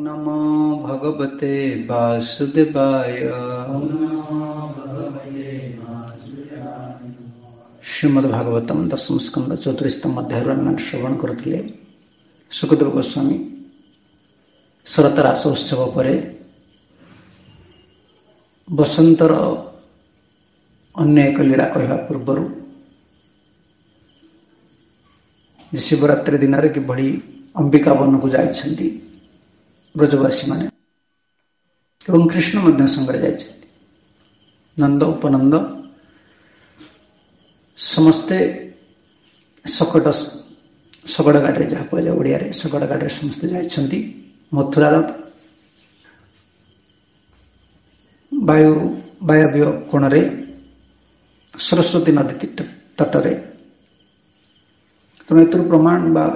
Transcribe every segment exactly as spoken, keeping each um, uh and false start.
नमो भगवते वासुदेवाय। श्रीमद्भागवतम दशम स्कंद चतुर्थतम अध्याय श्रवण करथिले सुखदेव गोस्वामी शरत रास उत्सव पर बसंतर अन्य एक लीला कहवा पूर्वर शिवरात्रि दिन किभली अंबिका वन को जाइछन्ति ब्रजवासी माने एवं कृष्ण मध्य संगे जाइछन्ति। नंद उपनंद समस्ते सकट सकड़ गाड़ी जहाँ कह ओडिया सकड़ गाड़ी समस्ते जाइछन्ति। मथुरार वायु वायव्य कोणरे सरस्वती नदी तटरे तेणु एतर प्रमाण बा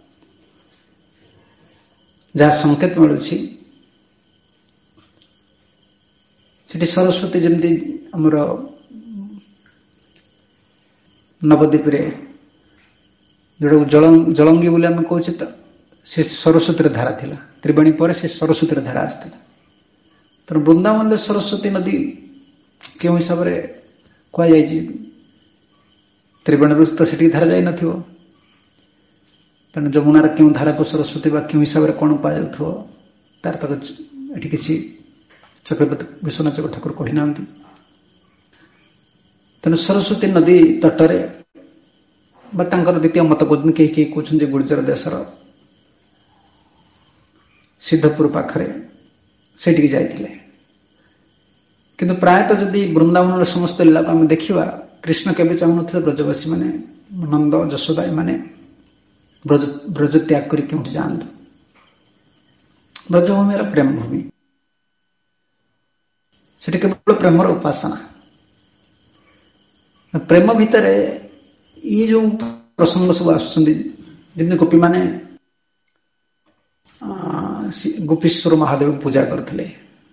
जहाँ संकेत मिलूँ सेठी सरस्वती जमती आमर नवद्वीप जो जल जलंगी बोले आम कहे से सरस्वती धारा थिला त्रिवेणी पर से सरस्वती धारा आसला। तेणु वृंदावन सरस्वती नदी क्यों हिसाब से कहुई त्रिवेणी तो से धारा जाई नथिबो। तेणु जमुनार क्यों धारा को सरस्वती बा क्यों हिसाब से कौन पा जाऊ तार तक ये किसी चक्रवर्ती विश्वनाथ चक्र ठाकुर कही ना। तेणु सरस्वती नदी तटरे द्वितीय मत कहते कई कई कहते गुर्जर देशर सिद्धपुर पाखरे से जाइए। किंतु प्रायतः जदि वृंदावन समस्त लीला को आम देखा कृष्ण केवे चाहून ब्रजवासी माने नंद यशोदा माने ब्रज ब्रज त्याग कर क्यों जातु। ब्रजभूमि प्रेम भूमि से केवल प्रेमर उपासना प्रेम भितर ये जो प्रसंग सब आसुच्च गोपी माने गोपीश्वर महादेव को पूजा करते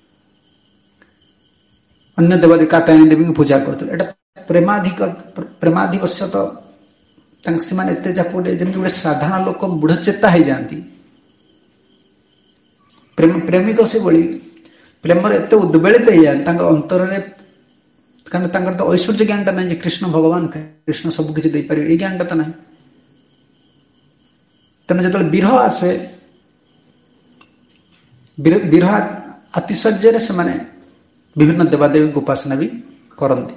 अन्य देवादी कात्यायनी देवी की पूजा करते प्रेमाधिक प्रेमाधिवश्यत से माने एते जापोटे जमी गोटे साधारण लोक बुढ़चेता हो जाती प्रेम प्रेमिक से बड़ी प्रेमर एत उद्वेलित हो जाती अंतर कारण तो ऐश्वर्य ज्ञानटा ना कृष्ण भगवान कृष्ण सबकि देपर ये ज्ञानटा तो ना। तेना जो विरह आसे विरह अतिशय्य से माने विभिन्न देवादेवी उपासना भी करती।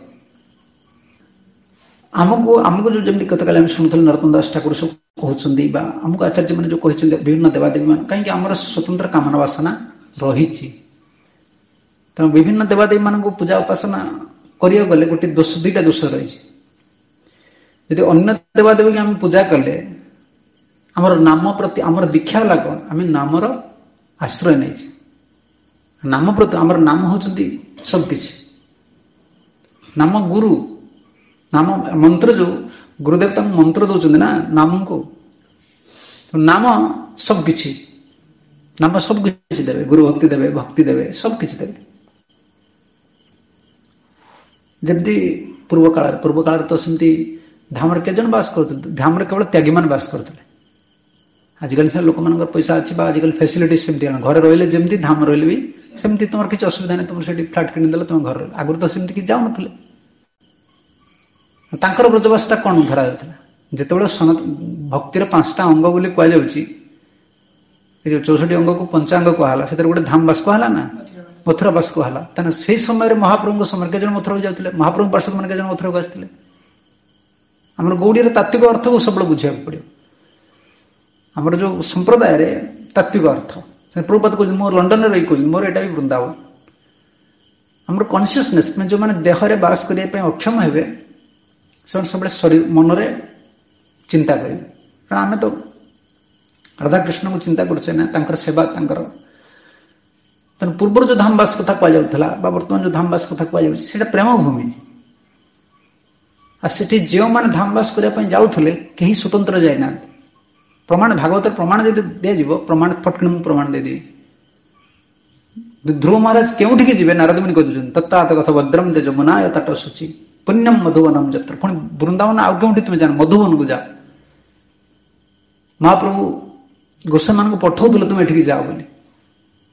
आमको आमको जो जमी कथा काले शुणुल नरोत्तम दास ठाकुर सब कहते आमको आचार्य मैंने जो कहते विभिन्न देवादेवी मान कहीं आमर स्वतंत्र कामना वासना रही। तेणु विभिन्न देवादेवी मान पूजा उपासना करिया गले गोटे दोष दुईटा दोष रही। यदि अन्य देवादेवी की आम पूजा कले आमर नाम प्रति आमर दीक्षा है कौन आम नामर आश्रय नहीं नाम प्रति आमर नाम होती सबकि नाम गुरु नाम मंत्र जो गुरुदेव तक मंत्र दौरान ना नाम को तो नाम सबकि नाम सबकि देवे गुरु भक्ति देवे भक्ति देवे सबकि देवे। जमती पूर्व काल पूर्व काल तो सेमती धाम केजन बास करते धाम केवल त्यागी मान बास करते। आजिकल से लोक मान पैसा अच्छी आजिकल फैसिलिटी सेमती घर रही जमी धाम रही भी सेमती तुम किसी असुविधा नहीं तुम से फ्लाट किणीदे तुम घर आगुरी तो सेमती कि जाऊन तांकर ब्रजवासटा कौन धरा जिते सनत भक्तिर पांचटा अंग बोली कह चौसठी अंग को पंचांग कहला से गोटे धाम बास कहला ना मथुरा बास कहला तेना से समय महाप्रभु समय के जन मथुरा जाते महाप्रभु पार्षद मान के जन मथुरा को आसते आम गौड़ीर तात्विक अर्थ को सब बुझा पड़ो आमर जो संप्रदाय तात्विक अर्थ प्रभुपाद कह मो लंडन रही कह मोर एटा भी वृंदावन आमर कनसीयसनेस जो मैंने देहरे बास करने अक्षम हे से सब शरीर मनरे चिंता करेंगे कारण आम तो राधा कृष्ण को चिंता करचे ना सेवा तेणु पूर्व जो धामवास कथा कहला बर्तमान जो धामवास कथा कहला प्रेम भूमि आठी जो मैंने धामवास करने जाऊे कहीं स्वतंत्र जाइना प्रमाण भागवत प्रमाण यदि दिज्व प्रमाण फटकन मुझे प्रमाण देदेवी। ध्रुव महाराज क्योंठिक जी नारद मुनि कहते तत्तात कथ भद्रम तेज जमुनाय तट शुचि पुण्यम मधुवनम जत्र पुणी वृंदावन आउ क्यों तुम्हें जान मधुवन को जा महाप्रभु गोसाई मान को पठाऊले तुम एठिक जाओ बोली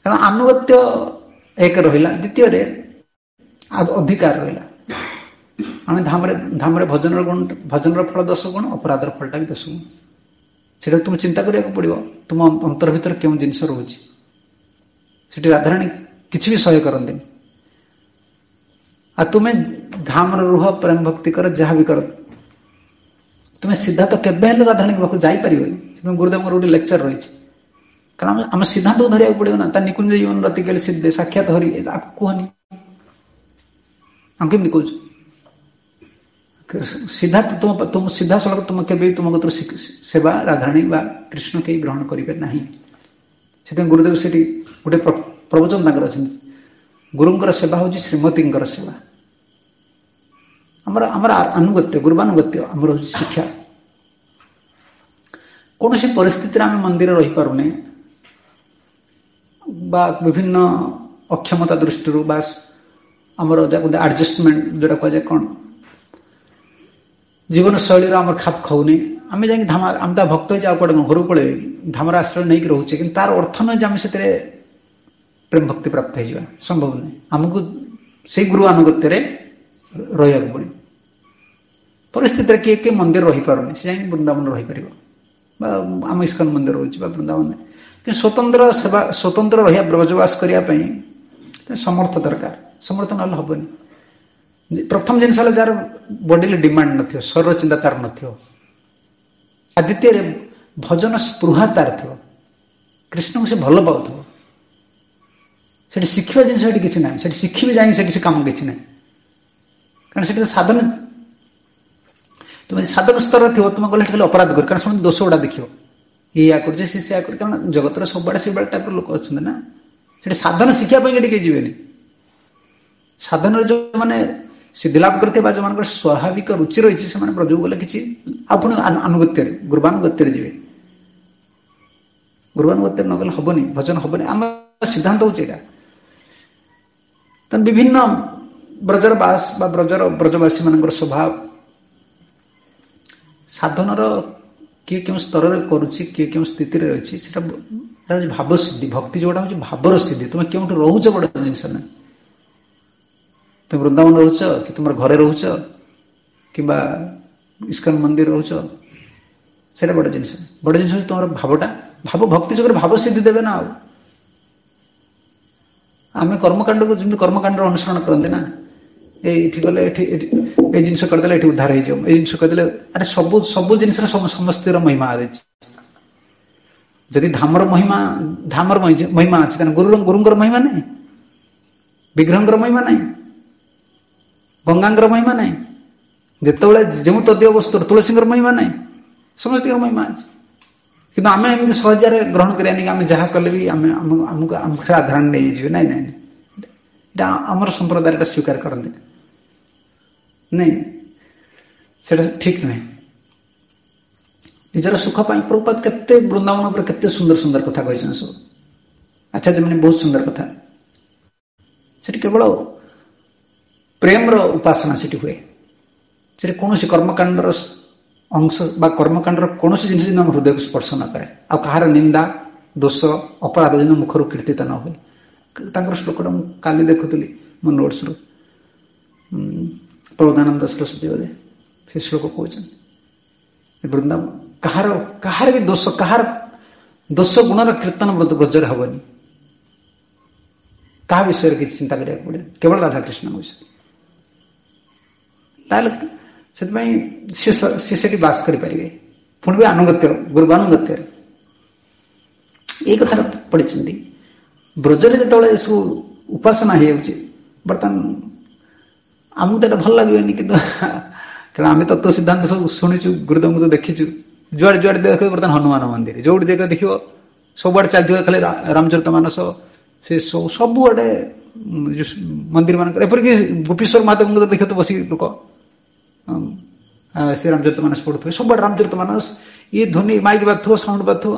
କାରଣ ଆନୁଗତ୍ୟ ଏକ ରହିଲା, ଦ୍ୱିତୀୟରେ ଅଧିକାର ରହିଲା। ଆମେ ଧାମରେ ଧାମରେ ଭଜନର ଗୁଣ, ଭଜନର ଫଳ ଦଶ ଗୁଣ, ଅପରାଧର ଫଳଟା ବି ଦଶ ଗୁଣ। ସେଇଟା ତୁମେ ଚିନ୍ତା କରିବାକୁ ପଡ଼ିବ ତୁମ ଅନ୍ତର ଭିତରେ କେଉଁ ଜିନିଷ ରହୁଛି। ସେଠି ରାଧାରାଣୀ କିଛି ବି ସହ୍ୟ କରନ୍ତିନି। ଆଉ ତୁମେ ଧାମର ରୁହ, ପ୍ରେମ ଭକ୍ତି କର, ଯାହା ବି କର, ତୁମେ ସିଧା ତ କେବେ ହେଲେ ରାଧାରାଣୀଙ୍କ ପାଖକୁ ଯାଇପାରିବନି। ସେଥିପାଇଁ ଗୁରୁଦେବଙ୍କର ଗୋଟେ ଲେକ୍ଚର ରହିଛି। କାରଣ ଆମେ ଆମ ସିଦ୍ଧାନ୍ତକୁ ଧରିବାକୁ ପଡ଼ିବ ନା। ତା ନିକୁଞ୍ଜ ଜୀବନ ରତି କେଲେ ସିଦ୍ଧେ ସାକ୍ଷାତ ହରି, ଆକୁ କୁହନି। ଆମେ କେମିତି କହୁଛୁ? ସିଧା ତୁମ ତୁମ ସିଧାସଳଖ ତୁମ କେବେ ତୁମ କତରୁ ସେବା ରାଧାରାଣୀ ବା କୃଷ୍ଣ କେହି ଗ୍ରହଣ କରିବେ ନାହିଁ। ସେଥିପାଇଁ ଗୁରୁଦେବ ସେଠି ଗୋଟେ ପ୍ରବଚନ ତାଙ୍କର ଅଛନ୍ତି, ଗୁରୁଙ୍କର ସେବା ହେଉଛି ଶ୍ରୀମତୀଙ୍କର ସେବା। ଆମର ଆମର ଆନୁଗତ୍ୟ, ଗୁରୁବାନୁଗତ୍ୟ ଆମର ହେଉଛି ଶିକ୍ଷା। କୌଣସି ପରିସ୍ଥିତିରେ ଆମେ ମନ୍ଦିର ରହିପାରୁନେ ବା ବିଭିନ୍ନ ଅକ୍ଷମତା ଦୃଷ୍ଟିରୁ ବା ଆମର ଯାହା ଆଡଜଷ୍ଟମେଣ୍ଟ ଯୋଉଟା କୁହାଯାଏ, କ'ଣ ଜୀବନଶୈଳୀର ଆମର ଖାପ ଖାଉନି, ଆମେ ଯାଇକି ଧାମ, ଆମେ ତା ଭକ୍ତ ହେଇଛି ଆଉ କୁଆଡ଼େ ଘରକୁ ପଳେଇବେ କି, ଧାମର ଆଶ୍ରୟ ନେଇକି ରହୁଛେ, କିନ୍ତୁ ତାର ଅର୍ଥ ନୁହେଁ ଯେ ଆମେ ସେଥିରେ ପ୍ରେମ ଭକ୍ତି ପ୍ରାପ୍ତ ହେଇଯିବା, ସମ୍ଭବ ନୁହେଁ। ଆମକୁ ସେଇ ଗୁରୁ ଆନୁଗତ୍ୟରେ ରହିବାକୁ ପଡ଼ିବ। ପରିସ୍ଥିତିରେ କିଏ କିଏ ମନ୍ଦିର ରହିପାରୁନି, ସେ ଯାଇକି ବୃନ୍ଦାବନ ରହିପାରିବ ବା ଆମ ଇସ୍କନ ମନ୍ଦିର ରହୁଛି ବା ବୃନ୍ଦାବନରେ, କିନ୍ତୁ ସ୍ୱତନ୍ତ୍ର ସେବା, ସ୍ୱତନ୍ତ୍ର ରହିବା, ବ୍ରଜବାସ କରିବା ପାଇଁ ସମର୍ଥ ଦରକାର। ସମର୍ଥ ନହେଲେ ହବନି। ପ୍ରଥମ ଜିନିଷ ହେଲା ଯାହାର ବଡିରେ ଡିମାଣ୍ଡ ନଥିବ, ଶରୀର ଚିନ୍ତା ତାର ନଥିବ। ଆଉ ଦ୍ୱିତୀୟରେ ଭଜନ ସ୍ପୃହା ତାର ଥିବ, କୃଷ୍ଣଙ୍କୁ ସେ ଭଲ ପାଉଥିବ। ସେଠି ଶିଖିବା ଜିନିଷ ସେଠି କିଛି ନାହିଁ, ସେଠି ଶିଖିବି ଯାଇକି ସେଠି ସେ କାମ କିଛି ନାହିଁ। କାରଣ ସେଠି ତ ସାଧନ, ତୁମେ ସାଧକ ସ୍ତର ଥିବ, ତୁମେ ଗଲେ ସେଠି ଖାଲି ଅପରାଧ କର, କାରଣ ସମସ୍ତେ ଦୋଷ ଗୁଡ଼ା ଦେଖିବ, ଇଏ ୟା କରୁଛେ, ସେ ସେୟା କରୁଛି। କାରଣ ଜଗତର ସବୁଆଡ଼େ ସେଇଭଳିଆ ଟାଇପର ଲୋକ ଅଛନ୍ତି ନା। ସେଠି ସାଧନ ଶିଖିବା ପାଇଁ ଏଠି କେହି ଯିବେନି। ସାଧନରେ ଯୋଉମାନେ ସିଦ୍ଧିଲାଭ କରିଥିବା ବା ଯୋଉମାନଙ୍କର ସ୍ୱାଭାବିକ ରୁଚି ରହିଛି, ସେମାନେ ବ୍ରଜକୁ ଗଲେ କିଛି ଆଉ ପୁଣି ଆନୁଗତ୍ୟରେ, ଗୁରୁବାନୁଗତ୍ୟରେ ଯିବେ। ଗୁରୁବାନୁଗତ୍ୟରେ ନ ଗଲେ ହବନି, ଭଜନ ହବନି। ଆମ ସିଦ୍ଧାନ୍ତ ହଉଛି ଏଇଟା। ତେଣୁ ବିଭିନ୍ନ ବ୍ରଜର ବାସ ବା ବ୍ରଜର ବ୍ରଜବାସୀ ମାନଙ୍କର ସ୍ୱଭାବ, ସାଧନର କିଏ କେଉଁ ସ୍ତରରେ କରୁଛି, କିଏ କେଉଁ ସ୍ଥିତିରେ ରହିଛି, ସେଟା ହେଉଛି ଭାବ ସିଦ୍ଧି। ଭକ୍ତି ଯୋଉଟା ହେଉଛି ଭାବର ସିଦ୍ଧି। ତୁମେ କେଉଁଠି ରହୁଛ ବଡ଼ ଜିନିଷ ନାହିଁ। ତୁମେ ବୃନ୍ଦାବନ ରହୁଛ କି ତୁମର ଘରେ ରହୁଛ କିମ୍ବା ଇସ୍କନ ମନ୍ଦିର ରହୁଛ, ସେଇଟା ବଡ଼ ଜିନିଷ। ବଡ଼ ଜିନିଷ ହେଉଛି ତୁମର ଭାବଟା। ଭାବ ଭକ୍ତି ଯୋଗରେ ଭାବ ସିଦ୍ଧି ଦେବେ ନା। ଆଉ ଆମେ କର୍ମକାଣ୍ଡକୁ ଯେମିତି କର୍ମକାଣ୍ଡର ଅନୁସରଣ କରନ୍ତି ନା, ଏଇଠି ଗଲେ ଏଠି ଏଇ ଜିନିଷ କରିଦେଲେ ଏଠି ଉଦ୍ଧାର ହେଇଯିବ, ଏଇ ଜିନିଷ କରିଦେଲେ, ଆରେ ସବୁ ସବୁ ଜିନିଷର ସମସ୍ତର ମହିମା ଅଛି। ଯଦି ଧାମର ମହିମା ଧାମର ମହିମା ଅଛି, ତାହେଲେ ଗୁରୁ ଗୁରୁଙ୍କର ମହିମା ନାହିଁ, ବିଗ୍ରହଙ୍କର ମହିମା ନାହିଁ, ଗଙ୍ଗାଙ୍କର ମହିମା ନାହିଁ, ଯେତେବେଳେ ଯେଉଁ ତଦୀୟ ବସ୍ତୁର ତୁଳସୀଙ୍କର ମହିମା ନାହିଁ, ସମସ୍ତଙ୍କର ମହିମା ଅଛି। କିନ୍ତୁ ଆମେ ଏମିତି ସହଜରେ ଗ୍ରହଣ କରିବାନି, ଆମେ ଯାହା କଲେ ବି ଆମେ ଆମକୁ ଆମକୁ ରାଧାରାଣୀ ନେଇଯିବେ। ନାଇଁ ନାଇଁ, ଏଇଟା ଆମର ସମ୍ପ୍ରଦାୟ ଏଟା ସ୍ୱୀକାର କରନ୍ତି ନାଇଁ, ସେଟା ଠିକ ନୁହେଁ। ନିଜର ସୁଖ ପାଇଁ ପ୍ରଭୁପାଦ କେତେ ବୃନ୍ଦାବନ ଉପରେ କେତେ ସୁନ୍ଦର ସୁନ୍ଦର କଥା କହିଛନ୍ତି ସବୁ। ଆଚାର୍ଯ୍ୟ ମାନେ ବହୁତ ସୁନ୍ଦର କଥା। ସେଠି କେବଳ ପ୍ରେମର ଉପାସନା ସେଠି ହୁଏ। ସେଠି କୌଣସି କର୍ମକାଣ୍ଡର ଅଂଶ ବା କର୍ମକାଣ୍ଡର କୌଣସି ଜିନିଷ ଯେମିତି ଆମ ହୃଦୟକୁ ସ୍ପର୍ଶ ନ କରେ, ଆଉ କାହାର ନିନ୍ଦା ଦୋଷ ଅପରାଧ ଯେମିତି ମୁଖରୁ କୀର୍ତ୍ତିତ ନ ହୁଏ। ତାଙ୍କର ଶ୍ଲୋକଟା ମୁଁ କାଲି ଦେଖୁଥିଲି ମୋ ନୋଟ୍ସରୁ, ପ୍ରବୋଧାନନ୍ଦ ସରସ୍ୱତୀ ବୋଧେ ସେ ଶ୍ଲୋକ କହୁଛନ୍ତି, ବୃନ୍ଦାବନ କାହାର କାହାର ବି ଦୋଷ, କାହାର ଦୋଷ ଗୁଣର କୀର୍ତ୍ତନ ବ୍ରଜରେ ହବନି। କାହା ବିଷୟରେ କିଛି ଚିନ୍ତା କରିବାକୁ ପଡିବ, କେବଳ ରାଧାକୃଷ୍ଣଙ୍କ ବିଷୟରେ। ତାହେଲେ ସେଥିପାଇଁ ସେ ସେଠି ବାସ କରିପାରିବେ, ପୁଣି ବି ଆନୁଗତ୍ୟ, ଗୁରୁବାନୁଗତ୍ୟରେ। ଏଇ କଥାଟା ପଢିଛନ୍ତି। ବ୍ରଜରେ ଯେତେବେଳେ ଏସବୁ ଉପାସନା ହେଇଯାଉଛି, ବର୍ତ୍ତମାନ ଆମକୁ ତ ଏଟା ଭଲ ଲାଗିବନି, କିନ୍ତୁ କାରଣ ଆମେ ତତ୍ତ୍ୱ ସିଦ୍ଧାନ୍ତ ସବୁ ଶୁଣିଛୁ, ଗୁରୁଦେବଙ୍କୁ ତ ଦେଖିଛୁ। ଯୁଆଡେ ଯୁଆଡେ ଦେଖିବ ବର୍ତ୍ତମାନ ହନୁମାନ ମନ୍ଦିର, ଯୋଉଠି ଦେଖ ଦେଖିବ ସବୁଆଡେ ଚାଲିଥିବ ଖାଲି ରାମଚରିତ ମାନସ, ସେ ସବୁ ସବୁଆଡେ ମନ୍ଦିର ମାନଙ୍କର, ଏପରିକି ଗୋପୀଶ୍ୱର ମହାଦେବଙ୍କୁ ତ ଦେଖିବ ତ ବସିକି ଲୋକ ସେ ରାମଚରିତ ମାନସ ପଢୁଥିବେ, ସବୁଆଡେ ରାମଚରିତ ମାନସ, ଇଏ ଧ୍ୱନି ମାଇକ ବାଜୁଥିବ, ସାଉଣ୍ଡ ବାଜୁଥିବ।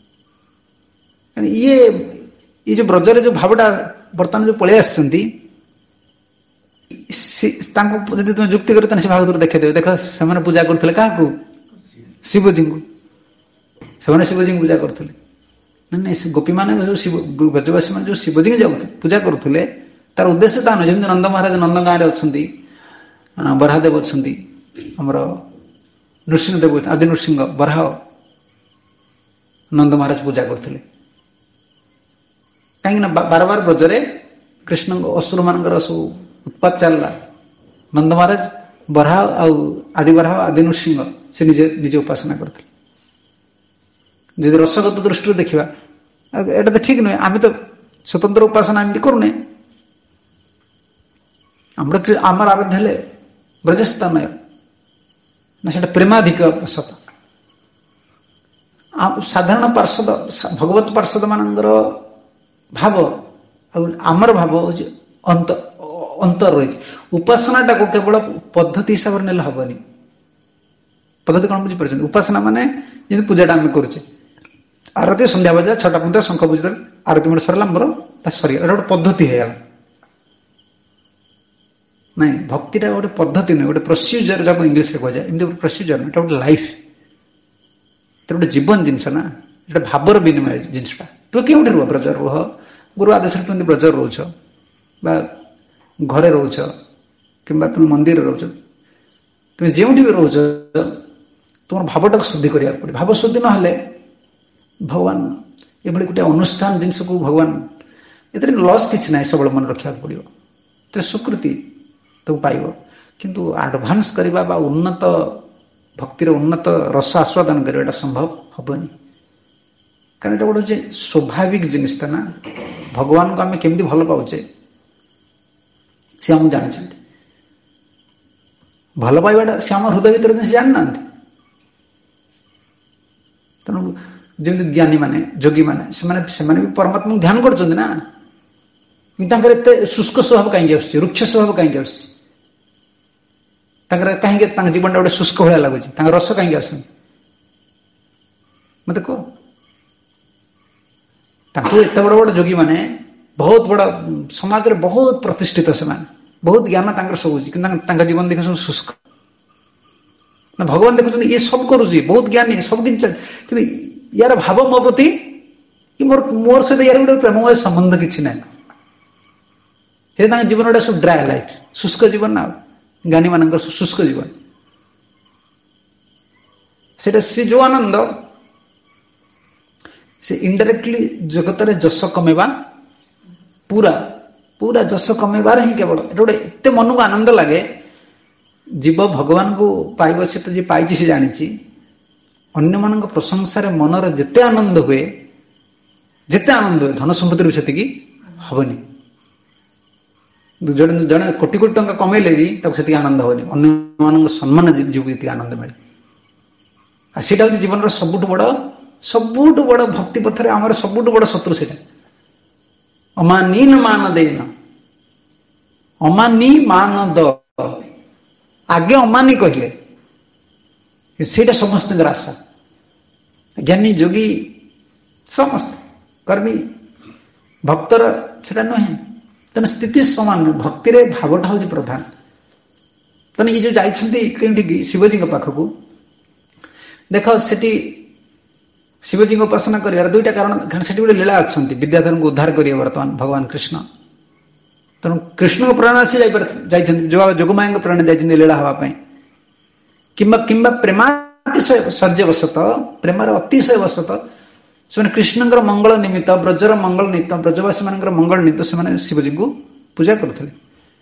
ଇଏ ଏଇ ଯୋଉ ବ୍ରଜରେ ଯୋଉ ଭାବଟା ବର୍ତ୍ତମାନ ଯୋଉ ପଳେଇ ଆସିଛନ୍ତି, ତାଙ୍କୁ ଯଦି ତୁମେ ଯୁକ୍ତି କର, ତାହେଲେ ସେ ଭାଗବତରୁ ଦେଖେଇଦେବେ, ଦେଖ ସେମାନେ ପୂଜା କରୁଥିଲେ କାହାକୁ? ଶିବଜୀଙ୍କୁ। ସେମାନେ ଶିବଜୀଙ୍କୁ ପୂଜା କରୁଥିଲେ। ନାଇଁ ନାଇଁ ସେ ଗୋପୀ ମାନେ ଯୋଉ ଶିବ ବ୍ରଜବାସୀ ମାନେ ଯୋଉ ଶିବଜୀକି ଯାଉ ପୂଜା କରୁଥିଲେ ତାର ଉଦ୍ଦେଶ୍ୟ ତା ନୁହେଁ। ଯେମିତି ନନ୍ଦ ମହାରାଜ ନନ୍ଦ ଗାଁରେ ଅଛନ୍ତି, ବରାହଦେବ ଅଛନ୍ତି, ଆମର ନୃସିଂହଦେବ ଆଦି ନୃସିଂହ ବରାହ ନନ୍ଦ ମହାରାଜ ପୂଜା କରୁଥିଲେ। କାହିଁକି ନା ବାର ବାର ବ୍ରଜରେ କୃଷ୍ଣଙ୍କ ଅସୁର ମାନଙ୍କର ସବୁ ଉତ୍ପାତ ଚାଲିଲା। ନନ୍ଦ ମହାରାଜ ବରାହ ଆଉ ଆଦି ବରାହ ଆଦି ନୃସିଂହ ସେ ନିଜେ ନିଜେ ଉପାସନା କରିଥିଲେ। ଯଦି ରସଗତ ଦୃଷ୍ଟିରୁ ଦେଖିବା ଏଇଟା ତ ଠିକ ନୁହେଁ। ଆମେ ତ ସ୍ୱତନ୍ତ୍ର ଉପାସନା ଏମିତି କରୁନେ। ଆମର ଆମର ଆରାଧ୍ୟ ହେଲେ ବ୍ରଜସ୍ଥାନ ନା ସେଟା ପ୍ରେମାଧିକ ସତ। ସାଧାରଣ ପାର୍ଷଦ ଭଗବତ ପାର୍ଷଦ ମାନଙ୍କର ଭାବ ଆଉ ଆମର ଭାବ ହଉଛି ଅନ୍ତ ଅନ୍ତର ରହିଛି। ଉପାସନାଟାକୁ କେବଳ ପଦ୍ଧତି ହିସାବରେ ନେଲେ ହବନି। ପଦ୍ଧତି କଣ ବୁଝିପାରୁଛନ୍ତି? ଉପାସନା ମାନେ ଯେମିତି ପୂଜାଟା ଆମେ କରୁଛେ, ଆରତୀ ସନ୍ଧ୍ୟା ବଜା ଛଟା ପର୍ଯ୍ୟନ୍ତ ଶଙ୍ଖ ବୁଝିଦେଲେ ଆରତୀ ମୋର ସରିଲା, ମୋର ତା ସରିଗଲା, ଏଟା ଗୋଟେ ପଦ୍ଧତି ହେଇଗଲା। ନାଇଁ, ଭକ୍ତିଟା ଗୋଟେ ପଦ୍ଧତି ନୁହେଁ, ଗୋଟେ ପ୍ରୋସିଜର ଯାକୁ ଇଂଲିଶରେ କୁହାଯାଏ। ଏମିତି ଗୋଟେ ପ୍ରୋସିଜର ନୁହେଁ, ଏଟା ଗୋଟେ ଲାଇଫ, ଏଟା ଗୋଟେ ଜୀବନ ଜିନିଷ ନା, ଏଟା ଭାବର ବିନିମୟ ଜିନିଷଟା। ତୁମେ କେଉଁଠି ରୁହ? ବ୍ରଜରେ ରୁହ, ଗୁରୁ ଆଦେଶରେ ତୁମେ ବ୍ରଜରେ ରହୁଛ ବା ଘରେ ରହୁଛ କିମ୍ବା ତୁମେ ମନ୍ଦିରରେ ରହୁଛ, ତୁମେ ଯେଉଁଠି ବି ରହୁଛ ତୁମର ଭାବଟାକୁ ଶୁଦ୍ଧି କରିବାକୁ ପଡ଼ିବ। ଭାବ ଶୁଦ୍ଧି ନହେଲେ ଭଗବାନ ଏଭଳି ଗୋଟେ ଅନୁଷ୍ଠାନ ଜିନିଷକୁ ଭଗବାନ ଏଥିରେ ଲସ୍ କିଛି ନାହିଁ, ସବୁବେଳେ ମନେ ରଖିବାକୁ ପଡ଼ିବ। ଏଥିରେ ସ୍ୱୀକୃତି ତାକୁ ପାଇବ, କିନ୍ତୁ ଆଡଭାନ୍ସ କରିବା ବା ଉନ୍ନତ ଭକ୍ତିର ଉନ୍ନତ ରସ ଆସ୍ୱାଦନ କରିବା ଏଟା ସମ୍ଭବ ହବନି। କାରଣ ଏଟା ଗୋଟେ ହଉଛି ସ୍ୱାଭାବିକ ଜିନିଷଟା ନା। ଭଗବାନଙ୍କୁ ଆମେ କେମିତି ଭଲ ପାଉଛେ ସେ ଆମକୁ ଜାଣିଛନ୍ତି। ଭଲ ପାଇବାଟା ସେ ଆମ ହୃଦୟ ଭିତରେ ସେ ଜାଣିନାହାନ୍ତି। ତେଣୁ ଯେମିତି ଜ୍ଞାନୀ ମାନେ ଯୋଗୀ ମାନେ ସେମାନେ ସେମାନେ ବି ପରମାତ୍ମାକୁ ଧ୍ୟାନ କରୁଛନ୍ତି ନା, କିନ୍ତୁ ତାଙ୍କର ଏତେ ଶୁଷ୍କ ସ୍ୱଭାବ କାହିଁକି ଆସୁଛି, ରୁକ୍ଷ ସ୍ୱଭାବ କାହିଁକି ଆସୁଛି? ତାଙ୍କର କାହିଁକି ତାଙ୍କ ଜୀବନଟା ଗୋଟେ ଶୁଷ୍କ ଭଳିଆ ଲାଗୁଛି? ତାଙ୍କ ରସ କାହିଁକି ଆସୁନି ମତେ କହ? ତାଙ୍କୁ ଏତେ ବଡ ବଡ ଯୋଗୀ ମାନେ ବହୁତ ବଡ ସମାଜରେ ବହୁତ ପ୍ରତିଷ୍ଠିତ, ସେମାନେ ବହୁତ ଜ୍ଞାନ ତାଙ୍କର ସବୁ ଅଛି, କିନ୍ତୁ ତାଙ୍କ ଜୀବନ ଦେଖ ସବୁ ଶୁଷ୍କ ନା। ଭଗବାନ ଦେଖୁଛନ୍ତି ଇଏ ସବୁ କରୁଛି, ବହୁତ ଜ୍ଞାନୀ, ସବୁ କିଛି, କିନ୍ତୁ ୟାର ଭାବ ମୋ ପ୍ରତି କି ମୋର ମୋର ସହିତ ୟାର ଗୋଟେ ପ୍ରେମମୟ ସମ୍ବନ୍ଧ କିଛି ନାହିଁ। ସେ ତାଙ୍କ ଜୀବନ ଗୋଟେ ସବୁ ଡ୍ରାଏ ଲାଇଫ, ଶୁଷ୍କ ଜୀବନ ନା। ଜ୍ଞାନୀ ମାନଙ୍କର ଶୁଷ୍କ ଜୀବନ, ସେଇଟା ସେ ଯୋଉ ଆନନ୍ଦ ସେ ଇନଡାଇରେକ୍ଟଲି ଜଗତରେ ଯଶ କମେଇବା, ପୁରା ପୁରା ଯଶ କମେଇବାର ହିଁ କେବଳ ଏଟା ଗୋଟେ ଏତେ ମନକୁ ଆନନ୍ଦ ଲାଗେ। ଜୀବ ଭଗବାନଙ୍କୁ ପାଇବ, ସେ ତ ଯିଏ ପାଇଛି ସେ ଜାଣିଛି। ଅନ୍ୟମାନଙ୍କ ପ୍ରଶଂସାରେ ମନର ଯେତେ ଆନନ୍ଦ ହୁଏ, ଯେତେ ଆନନ୍ଦ ହୁଏ, ଧନ ସମ୍ପତ୍ତିରେ ବି ସେତିକି ହବନି। ଜଣେ ଜଣେ କୋଟି କୋଟି ଟଙ୍କା କମେଇଲେ ବି ତାକୁ ସେତିକି ଆନନ୍ଦ ହବନି। ଅନ୍ୟମାନଙ୍କ ସମ୍ମାନ ଯୋଗୁଁ ଯେତିକି ଆନନ୍ଦ ମିଳେ, ଆଉ ସେଇଟା ହଉଛି ଜୀବନର ସବୁଠୁ ବଡ ସବୁଠୁ ବଡ ଭକ୍ତି ପଥରେ ଆମର ସବୁଠୁ ବଡ ଶତ୍ରୁ ସେଇଟା। ଅମାନୀନ ମାନ ଦେଇନ, ଅମାନୀ ମାନ ଦ, ଆଗେ ଅମାନୀ କହିଲେ, ସେଇଟା ସମସ୍ତଙ୍କର ଆଶା। ଜ୍ଞାନୀ ଯୋଗୀ ସମସ୍ତେ କର୍ମୀ, ଭକ୍ତର ସେଟା ନୁହେଁ। ତେଣୁ ସ୍ଥିତି ସମାନ ନୁହେଁ, ଭକ୍ତିରେ ଭାବଟା ହଉଛି ପ୍ରଧାନ। ତେଣୁ ଇଏ ଯୋଉ ଯାଇଛନ୍ତି କେଉଁଠିକି ଶିବଜୀଙ୍କ ପାଖକୁ, ଦେଖ ସେଠି ଶିବଜୀଙ୍କ ଉପାସନା କରିବାର ଦୁଇଟା କାରଣ। କାରଣ ସେଠି ଗୋଟେ ଲୀଳା ଅଛନ୍ତି, ବିଦ୍ୟାଧରଙ୍କୁ ଉଦ୍ଧାର କରିବେ ବର୍ତ୍ତମାନ ଭଗବାନ କୃଷ୍ଣ। ତେଣୁ କୃଷ୍ଣଙ୍କ ପ୍ରେରଣା ସେ ଯାଇପାରି ଯାଇଛନ୍ତି, ଯୋଗମାୟାଙ୍କ ପ୍ରେରଣା ଯାଇଛନ୍ତି ଲୀଳା ହେବା ପାଇଁ, କିମ୍ବା କିମ୍ବା ପ୍ରେମାତିଶୟ ସର୍ଯ୍ୟବଶତ, ପ୍ରେମର ଅତିଶୟ ବଶତ ସେମାନେ କୃଷ୍ଣଙ୍କର ମଙ୍ଗଳ ନିମିତ୍ତ, ବ୍ରଜର ମଙ୍ଗଳ ନିମିତ୍ତ, ବ୍ରଜବାସୀ ମାନଙ୍କର ମଙ୍ଗଳ ନିମିତ୍ତ ସେମାନେ ଶିବଜୀଙ୍କୁ ପୂଜା କରୁଥିଲେ।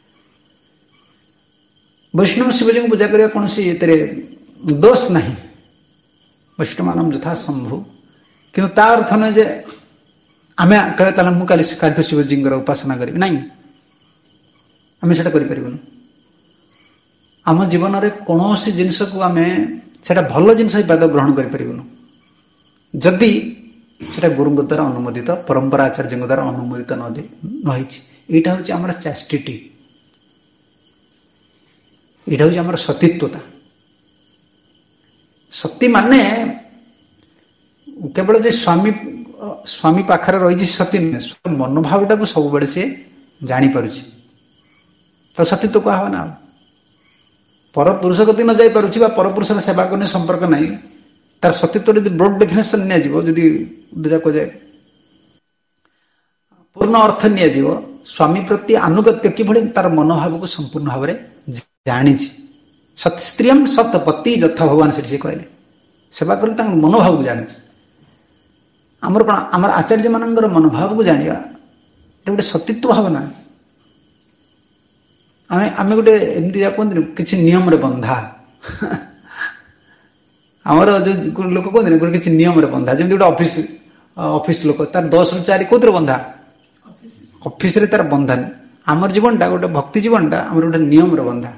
ବୈଷ୍ଣବ ଶିବଜୀଙ୍କୁ ପୂଜା କରିବା କୌଣସି ଏଥିରେ ଦୋଷ ନାହିଁ, ବୈଷ୍ଣବାନମ ଯଥା ସମ୍ଭୁ। କିନ୍ତୁ ତା ଅର୍ଥ ନୁହେଁ ଯେ ଆମେ କହିବା ତାହେଲେ ମୁଁ କାଲି କାଲିଠୁ ଶିବଜୀଙ୍କର ଉପାସନା କରିବି, ନାଇଁ, ଆମେ ସେଟା କରିପାରିବୁନି। ଆମ ଜୀବନରେ କୌଣସି ଜିନିଷକୁ ଆମେ ସେଟା ଭଲ ଜିନିଷ ହିସାବରେ ଗ୍ରହଣ କରିପାରିବୁନି ଯଦି ସେଟା ଗୁରୁଙ୍କ ଦ୍ୱାରା ଅନୁମୋଦିତ, ପରମ୍ପରା ଆଚାର୍ଯ୍ୟଙ୍କ ଦ୍ୱାରା ଅନୁମୋଦିତ ନ ହେଇଛି। ଏଇଟା ହଉଛି ଆମର ଚାଷ୍ଟିଟି, ଏଇଟା ହଉଛି ଆମର ସତୀତ୍ୱତା। ସତୀ ମାନେ କେବଳ ଯେ ସ୍ୱାମୀ ସ୍ୱାମୀ ପାଖରେ ରହିଛି ସତୀ ନୁହେଁ, ମନୋଭାବଟାକୁ ସବୁବେଳେ ସେ ଜାଣିପାରୁଛି, ତ ସତୀତ୍ୱ କୁହା ହବ ନା। ପରପୁରୁଷ ଗତି ନ ଯାଇପାରୁଛି ବା ପରପୁରୁଷର ସେବା କରିନେ ସମ୍ପର୍କ ନାହିଁ, ତାର ସତୀତ୍ୱ ଯଦି ବ୍ରଡ୍ ଡେଫିନେସନ ନିଆଯିବ, ଯଦି କୁହାଯାଏ पूर्ण अर्थ नियाजिव स्वामी प्रति आनुगत्य किभଳି तार मनोभाव को संपूर्ण भाव में जानी सत स्त्रियम सत पति यथा भगवान से कहले सेवा कर मनोभाव को जानी आमर कौन आम आचार्य मान मनोभाव को जाना गोटे सतीत्व भावना आम आम गोटे एमती कहते किसी नियम बंधा आमर जो लोक कहते गोटे किसी नियम बंधा जमी गोटे ऑफिस ऑफिस लोक तार दस रु चार कौन बंधा ऑफिस रे तार बंधा आमर जीवनटा गोटे भक्ति जीवनटा आमर गोटे नियम बंधा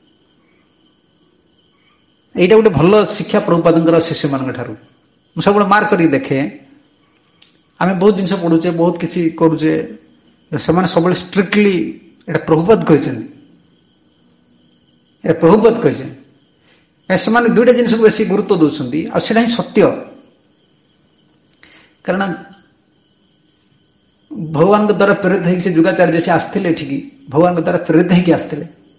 यहाँ गोटे भल शिक्षा प्रभुपाद शिष्य मान सब मार्क कर देखे आम बहुत जिन पढ़ुचे बहुत किसी करुचे से सब स्ट्रिक्टली एटा प्रभुपाद कहते प्रभुपाद कहते से दुईटा जिन बेस गुरुत्व दौरान आसा ही सत्य कारण भगवान द्वारा प्रेरित होगी से जुगाचार्य से आसते भगवान द्वारा प्रेरित होगी आसते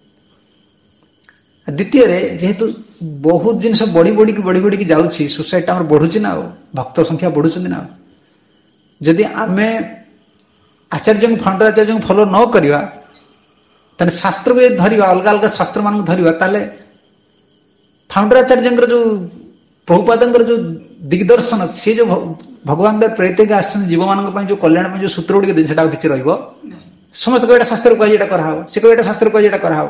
द्वितीय जेहेतु बहुत जिन बढ़ी बढ़ी बढ़ी बढ़ी जाऊँगी सोसाइटी आम बढ़ुची ना भक्त संख्या बढ़ुं ना जदि आम आचार्य फाउंडर आचार्य फॉलो न करवा शास्त्र को धरवा अलग अलग शास्त्र मान धरवा ताले फाउंडर आचार्य जो प्रभुपाद जो दिग्दर्शन सी जो भगवान द्वारा प्रेरित आस जीव मान जो कल्याण जो सूत्र गुड़िक दिन किसी समस्त कह शास्त्र कही कराव सी कह शास्त्र कही कराव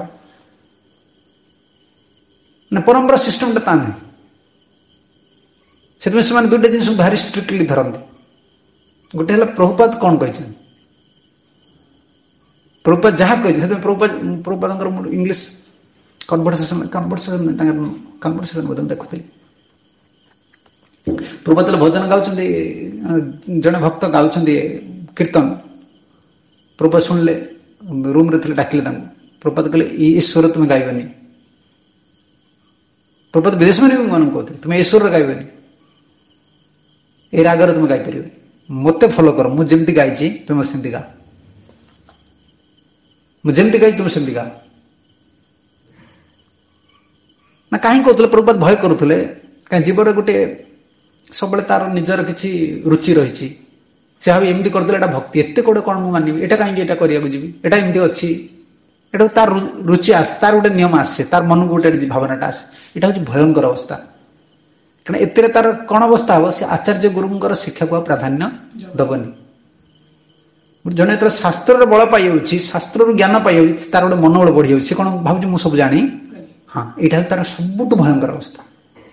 ना परंपरा सिस्टम ता ना से दुईटा जिन भारी स्ट्रिक्टली धरती गोटे है प्रभुपाद कौन कही प्रभुपाद जहाँ कही Prabhupada Prabhupada English conversation conversation conversation बोध देखुली प्रभुपाद भजन गाँव जड़े भक्त गाँव कीर्तन प्रभुपाद शुणिले रूम रे डाकिले प्रभुपाद कहले ये स्वर तुम्हें गायबनी प्रभुपाद विदेश में भी मान कहते तुम्हें ये स्वर गायबनी ए रागर तुम्हें गाई पार मत फॉलो कर मुझे गाई तुम सेमती गा मुझे गाई तुम सेमती गा ना कहीं कहते प्रभुपाद भय करुले कहीं जीवन गोटे सब तार निजर किसी रुचि रही से भाव एमती करदे एटा भक्ति एत कौटे कौन मुझे मानवी एटा कहीं करने जी एटा एमती अच्छी एटा तार रुचि आस तार गोटे नियम आसे तार मन को गोटे भावनाटा आसे यहाँ हूँ भयंकर अवस्था कारण एते तार कौन अवस्था हम से आचार्य गुरुंर शिक्षा को प्राधान्य दबनी जड़े जो शास्त्र बल पाई शास्त्र ज्ञान पाई तार गोटे मनोबल बढ़ी जाऊँ कौन भाव मुझे सब जानी हाँ यहाँ तार सबुठ भयंकर अवस्था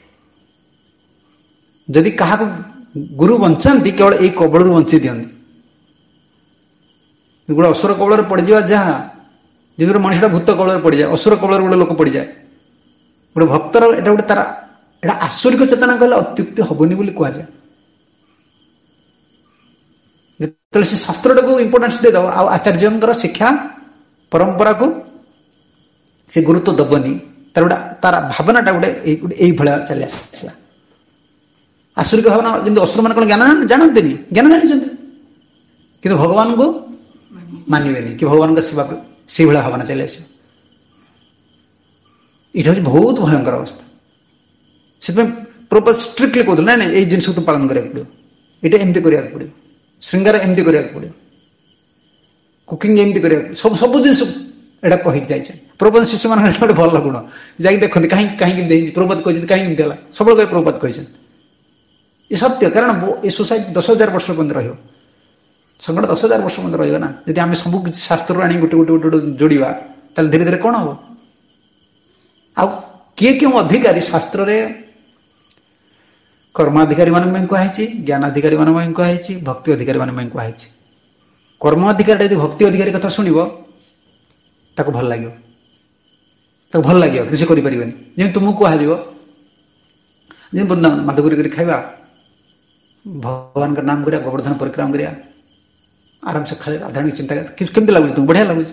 जदि क्या गुरु बंचाती केवल यही कबल बंचे दिखती गोटे असुर कबल पड़ जा जहाँ जो मनुष्यटा भूत कबल पड़ जाए असुर कबल गोटे लोक पड़ जाए गोटे भक्तर एटा गोटे तार एटा आसुरिक चेतना कहले अत्युक्ति हबनी बोली कह जाए जो से शास्त्र को इंपोर्टेंस दे दब आचार्य शिक्षा परंपरा को से गुरुत्व दबनी तार गोटे तार भावनाटा गोटे यही भाया चली आसला आसुरिक भावना जमी असुर मान कौन ज्ञान जानते ज्ञान जानी कि भगवान को मानवे कि भगवान का सेवा से भाया भावना चली आस ये हूँ बहुत भयंकर अवस्था से प्रभुपाद स्ट्रिक्टली कहते ना ना ये जिन तो पालन करा पड़ो ये एमती करा पड़ो श्रृंगार एमती करा पड़ो कुकिंग एमती करा सब सब जिन एटा कही जाए प्रभुपाद शिष्य मान गोटे भल गुण जा देखते कहीं कहीं प्रभुपाद कहते कहीं एमती है सब कहे प्रभुपाद कहते ये सत्य कारण ये सोसाइटी दस हजार वर्ष पर्यंत रही संकट दस हजार वर्ष पर्यंत रहा ना यदि आम सब किसी शास्त्र आनी गोटे गोटे गोटे जोड़ा ताल धीरे धीरे कौन हम आ किए क्यों अधिकारी शास्त्र रे कर्माधिकारी मान कहुई ज्ञानाधिकारी मान कहुई भक्ति अधिकारी मान कहुई कर्म अधिकारी यदि भक्ति अधिकारी कथा शुणव ताको भल लगे ताको भल लगे किसी करें जमी तुमको कह जमी वृंदावन माधुरी कर खावा भगवान का नाम करा गोवर्धन परिक्रमा करा आराम से खाली राधाराणी चिंता केमती लगुच तुम बढ़िया लगुच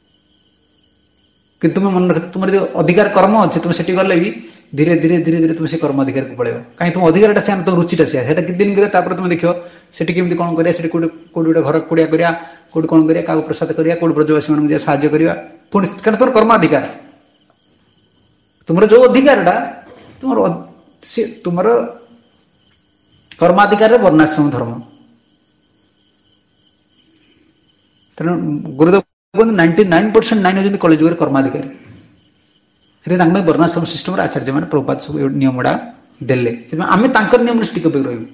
कि तुम मन रख तुम अधिकार कर्म अच्छे तुम से गले भी धीरे धीरे धीरे धीरे तुम से कर्म अधिकार को पड़ेगा कहीं तुम अधिकार से तुम रुचिटा से कितने दिन कर तुम देख से कौन करा कौटे घर कुड़िया करा कौट कौन करा क्या प्रसाद करा कौट ब्रजवासी मान साहय करा पुणी कारण तुम कर्म अधिकार तुम जो अधिकार तुम तुम कर्माधिकार वर्णाश्रम धर्म ତେଣୁ ଗୁରୁଦେବ କୁହନ୍ତି ନାଇଣ୍ଟି ନାଇନ୍ ପରସେଣ୍ଟ ନାଇନ୍ ହେଉଛନ୍ତି କଳିଯୁଗରେ କର୍ମାଧିକାରୀ। ସେଥିପାଇଁ ତାଙ୍କ ପାଇଁ ବର୍ଣ୍ଣାଶ୍ରମ ସିଷ୍ଟମରେ ଆଚାର୍ଯ୍ୟମାନେ ପ୍ରଭୁପାଦ ସବୁ ନିୟମଗୁଡ଼ା ଦେଲେ। ସେଥିପାଇଁ ଆମେ ତାଙ୍କର ନିୟମରେ ଷ୍ଟିକ୍ ଅପ୍ ରହିବୁ,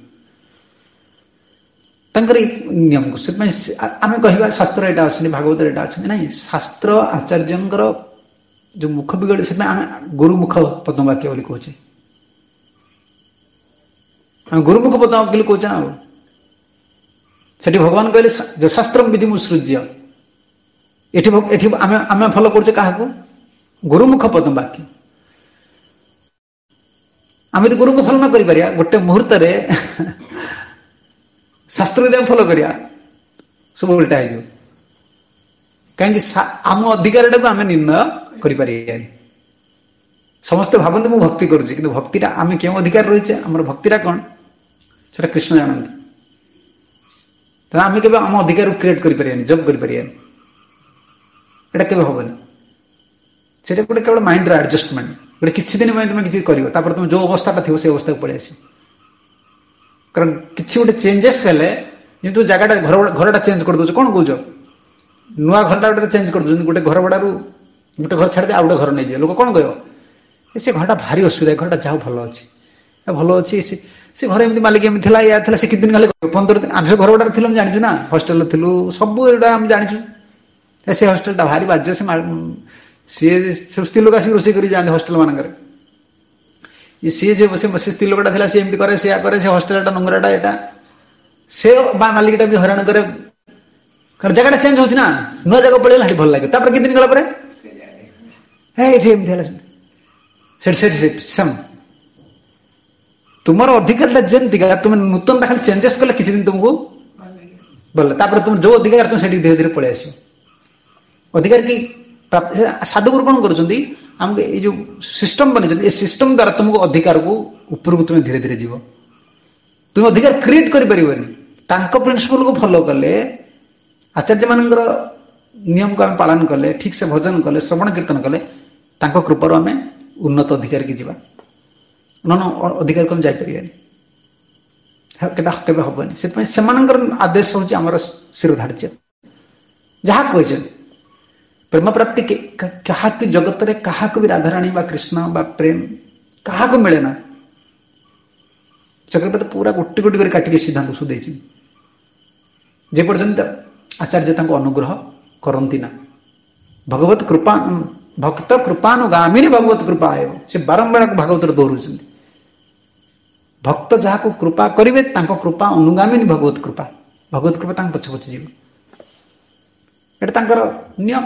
ତାଙ୍କର ଏଇ ନିୟମକୁ। ସେଥିପାଇଁ ଆମେ କହିବା ଶାସ୍ତ୍ର ଏଇଟା ଅଛନ୍ତି, ଭାଗବତରେ ଏଇଟା ଅଛନ୍ତି, ନାଇଁ ଶାସ୍ତ୍ର ଆଚାର୍ଯ୍ୟଙ୍କର ଯୋଉ ମୁଖ ବିଗଡ଼ି, ସେଥିପାଇଁ ଆମେ ଗୁରୁମୁଖ ପଦ୍ମବାକ୍ୟ ବୋଲି କହୁଛେ, ଆମେ ଗୁରୁମୁଖ ପଦ୍ମବାକ୍ୟ ବୋଲି କହୁଛେ। ଆଉ ସେଠି ଭଗବାନ କହିଲେ ଯୋଉ ଶାସ୍ତ୍ର ବିଧି ମୁସୃଜ୍ୟ, ଏଠି ଏଠି ଆମେ ଆମେ ଫଲୋ କରୁଛେ କାହାକୁ? ଗୁରୁମୁଖ ପଦ୍ମବାକ୍ୟ। ଆମେ ଯଦି ଗୁରୁଙ୍କୁ ଫଲୋ ନ କରିପାରିବା ଗୋଟେ ମୁହୂର୍ତ୍ତରେ ଶାସ୍ତ୍ର ଯଦି ଆମେ ଫଲୋ କରିବା ସବୁ ଓଲଟା ହେଇଯିବ। କାହିଁକି? ଆମ ଅଧିକାରଟାକୁ ଆମେ ନିର୍ଣ୍ଣୟ କରିପାରିବାନି। ସମସ୍ତେ ଭାବନ୍ତି ମୁଁ ଭକ୍ତି କରୁଛି, କିନ୍ତୁ ଭକ୍ତିଟା ଆମେ କେଉଁ ଅଧିକାର ରହିଛେ, ଆମର ଭକ୍ତିଟା କ'ଣ ସେଟା କୃଷ୍ଣ ଜାଣନ୍ତି। ତେଣୁ ଆମେ କେବେ ଆମ ଅଧିକାରକୁ କ୍ରିଏଟ୍ କରିପାରିବାନି, ଜବ୍ କରିପାରିବାନି, ଏଇଟା କେବେ ହବନି। ସେଇଟା ଗୋଟେ କେବଳ ମାଇଣ୍ଡର ଆଡଜଷ୍ଟମେଣ୍ଟ। ଗୋଟେ କିଛି ଦିନ ପାଇଁ ତୁମେ କିଛି କରିବ, ତାପରେ ତୁମେ ଯୋଉ ଅବସ୍ଥାଟା ଥିବ ସେଇ ଅବସ୍ଥାକୁ ପଳେଇ ଆସିବ। କାରଣ କିଛି ଗୋଟେ ଚେଞ୍ଜେସ୍ ହେଲେ, ଯେମିତି ଜାଗାଟା ଘର ଘରଟା ଚେଞ୍ଜ କରିଦେଉଛ, କ'ଣ କହୁଛ? ନୂଆ ଘରଟା ଗୋଟେ ଚେଞ୍ଜ କରିଦେଉଛନ୍ତି, ଗୋଟେ ଘର ଭଡ଼ାରୁ ଗୋଟେ ଘର ଛାଡ଼ିଦେଇ ଆଉ ଗୋଟେ ଘର ନେଇଯିବେ, ଲୋକ କ'ଣ କହିବ? ସେ ଘରଟା ଭାରି ଅସୁବିଧା, ଏ ଘରଟା ଯାହା ଭଲ ଅଛି, ଭଲ ଅଛି, ସେ ଘରେ ଏମିତି ମାଲିକ ଏମିତି ଥିଲା, ୟା ଥିଲା, ସେ କେତେ ଦିନ ଖାଲି ପନ୍ଦର ଦିନ। ଆମେ ସବୁ ଘର ଭଡ଼ାରେ ଥିଲୁ, ଆମେ ଜାଣିଛୁ ନା, ହଷ୍ଟେଲରେ ଥିଲୁ, ସବୁ ଏଇଟା ଆମେ ଜାଣିଛୁ। ସେ ହଷ୍ଟେଲଟା ଭାରି ବାଜ୍ୟ, ସେ ସିଏ ସବୁ ସ୍ତ୍ରୀ ଲୋକ ଆସିକି ରୋଷେଇ କରି ଯାଆନ୍ତି ହଷ୍ଟେଲ ମାନଙ୍କରେ। ସିଏ ଯେ ସେ ସ୍ତ୍ରୀ ଲୋକଟା ଥିଲା, ସିଏ ଏମିତି କରେ, ସେୟା କରେ, ସେ ହଷ୍ଟେଲଟା ନୁଙ୍ଗରାଟା ଏଇଟା, ସେ ବା ମାଲିକଟା ବି ହଇରାଣ କରେ। କାରଣ ଜାଗାଟା ଚେଞ୍ଜ ହଉଛି ନା, ନୂଆ ଜାଗା ପଳେଇଲା ସେଠି ଭଲ ଲାଗିବ, ତାପରେ କିଛି ଦିନ ଗଲା ପରେ ଏଠି ଏମିତି ହେଲା, ସେଠି ସେଠି ସେମ୍। ତୁମର ଅଧିକାରଟା ଯେମିତିକା, ତୁମେ ନୂତନଟା ଖାଲି ଚେଞ୍ଜେସ୍ କଲେ କିଛି ଦିନ ତୁମକୁ ଭଲ, ତାପରେ ତୁମ ଯୋଉ ଅଧିକାର ତୁମେ ସେଠି ଧୀରେ ଧୀରେ ପଳେଇ ଆସିବ। ଅଧିକାର କି ସାଧୁଗୁରୁ କ'ଣ କରୁଛନ୍ତି? ଆମକୁ ଏଇ ଯୋଉ ସିଷ୍ଟମ ବନେଇଛନ୍ତି, ଏ ସିଷ୍ଟମ ଦ୍ୱାରା ତୁମକୁ ଅଧିକାରକୁ ଉପରକୁ ତୁମେ ଧୀରେ ଧୀରେ ଯିବ। ତୁମେ ଅଧିକାର କ୍ରିଏଟ୍ କରିପାରିବନି। ତାଙ୍କ ପ୍ରିନ୍ସିପଲକୁ ଫଲୋ କଲେ, ଆଚାର୍ଯ୍ୟ ମାନଙ୍କର ନିୟମକୁ ଆମେ ପାଳନ କଲେ, ଠିକ୍ ସେ ଭଜନ କଲେ, ଶ୍ରବଣ କୀର୍ତ୍ତନ କଲେ, ତାଙ୍କ କୃପାରୁ ଆମେ ଉନ୍ନତ ଅଧିକାରକୁ ଯିବା। ନ ଅଧିକାରକୁ ଆମେ ଯାଇପାରିବାନି, କେଟା କେବେ ହବନି। ସେଥିପାଇଁ ସେମାନଙ୍କର ଆଦେଶ ହେଉଛି ଆମର ଶିରୋଧାର୍ଯ୍ୟ। ଯାହା କହିଛନ୍ତି ପ୍ରେମ ପ୍ରାପ୍ତି କାହାକୁ ଜଗତରେ କାହାକୁ ବି ରାଧାରାଣୀ ବା କୃଷ୍ଣ ବା ପ୍ରେମ କାହାକୁ ମିଳେ ନା। ଚକ୍ରପାତ ପୁରା ଗୋଟି ଗୋଟି କରି କାଟିକି ସିଦ୍ଧାନ୍ତ ସୁଦେଇଛନ୍ତି, ଯେ ପର୍ଯ୍ୟନ୍ତ ଆଚାର୍ଯ୍ୟ ତାଙ୍କୁ ଅନୁଗ୍ରହ କରନ୍ତି ନା। ଭଗବତ କୃପା ଭକ୍ତ କୃପାନୁଗାମିନୀ ଭଗବତ କୃପା ହେବ, ସେ ବାରମ୍ବାର ଭାଗବତରେ ଦୌଡୁଛନ୍ତି। ଭକ୍ତ ଯାହାକୁ କୃପା କରିବେ ତାଙ୍କ କୃପା ଅନୁଗାମିନୀ ଭଗବତ କୃପା, ଭଗବତ କୃପା ତାଙ୍କ ପଛେ ପଛେ ଯିବ। ଏଟା ତାଙ୍କର ନିୟମ।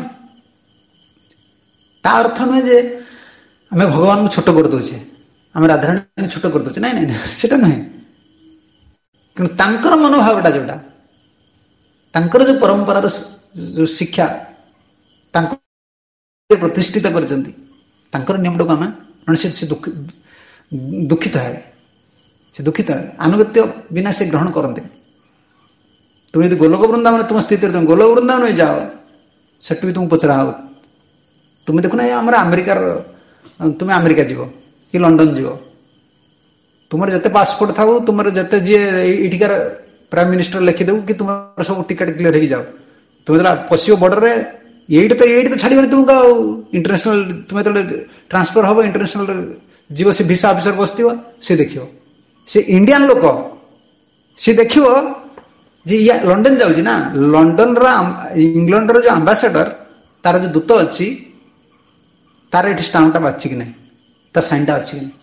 ତା ଅର୍ଥ ନୁହେଁ ଯେ ଆମେ ଭଗବାନଙ୍କୁ ଛୋଟ କରିଦଉଛେ, ଆମେ ରାଧାରାଣୀଙ୍କୁ ଛୋଟ କରିଦଉଛେ, ନାଇଁ ନାଇଁ ସେଟା ନୁହେଁ। କିନ୍ତୁ ତାଙ୍କର ମନୋଭାବଟା ଯୋଉଟା, ତାଙ୍କର ଯୋଉ ପରମ୍ପରାର ଯୋଉ ଶିକ୍ଷା ତାଙ୍କୁ ପ୍ରତିଷ୍ଠିତ କରିଛନ୍ତି, ତାଙ୍କର ନିୟମଟାକୁ ଆମେ ସେ ଦୁଃଖିତ ହେବେ, ସେ ଦୁଃଖିତ ହେବେ, ଆନୁଗତ୍ୟ ବିନା ସେ ଗ୍ରହଣ କରନ୍ତି। ତୁମେ ଯଦି ଗୋଲକ ବୃନ୍ଦାବନ ତୁମ ସ୍ଥିତିରେ ତୁମେ ଗୋଲକ ବୃନ୍ଦାବନ ଯାଅ, ସେଠୁ ବି ତୁମକୁ ପଚରା ହବ। ତୁମେ ଦେଖୁନ ଆମର ଆମେରିକାର, ତୁମେ ଆମେରିକା ଯିବ କି ଲଣ୍ଡନ ଯିବ, ତୁମର ଯେତେ ପାସପୋର୍ଟ ଥାଉ, ତୁମର ଯେତେ ଯିଏ ଏଇଠିକାର ପ୍ରାଇମ ମିନିଷ୍ଟର ଲେଖିଦେବୁ କି ତୁମର ସବୁ ଟିକେଟ କ୍ଲିୟର ହେଇକି ଯାଉ, ତୁମେ ଯେତେବେଳେ ପଶିବ ବର୍ଡରରେ, ଏଇଠି ତ ଏଇଠି ତ ଛାଡ଼ିବନି ତୁମକୁ। ଆଉ ଇଣ୍ଟରନ୍ୟାସନାଲ ତୁମେ ଯେତେବେଳେ ଟ୍ରାନ୍ସଫର ହବ, ଇଣ୍ଟରନ୍ୟାସନାଲ ଯିବ, ସେ ଭିସା ଅଫିସର ବସିଥିବ, ସେ ଦେଖିବ, ସେ ଇଣ୍ଡିଆନ ଲୋକ, ସେ ଦେଖିବ ଯେ ଇୟା ଲଣ୍ଡନ ଯାଉଛି ନା, ଲଣ୍ଡନର ଇଂଲଣ୍ଡର ଯୋଉ ଆମ୍ବାସେଡର, ତାର ଯୋଉ ଦୂତ ଅଛି, ତାର ଏଠି ଷ୍ଟାମ୍ପଟା ବାଛି କି ନାହିଁ, ତା ସାଇନଟା ଅଛି କି ନାହିଁ।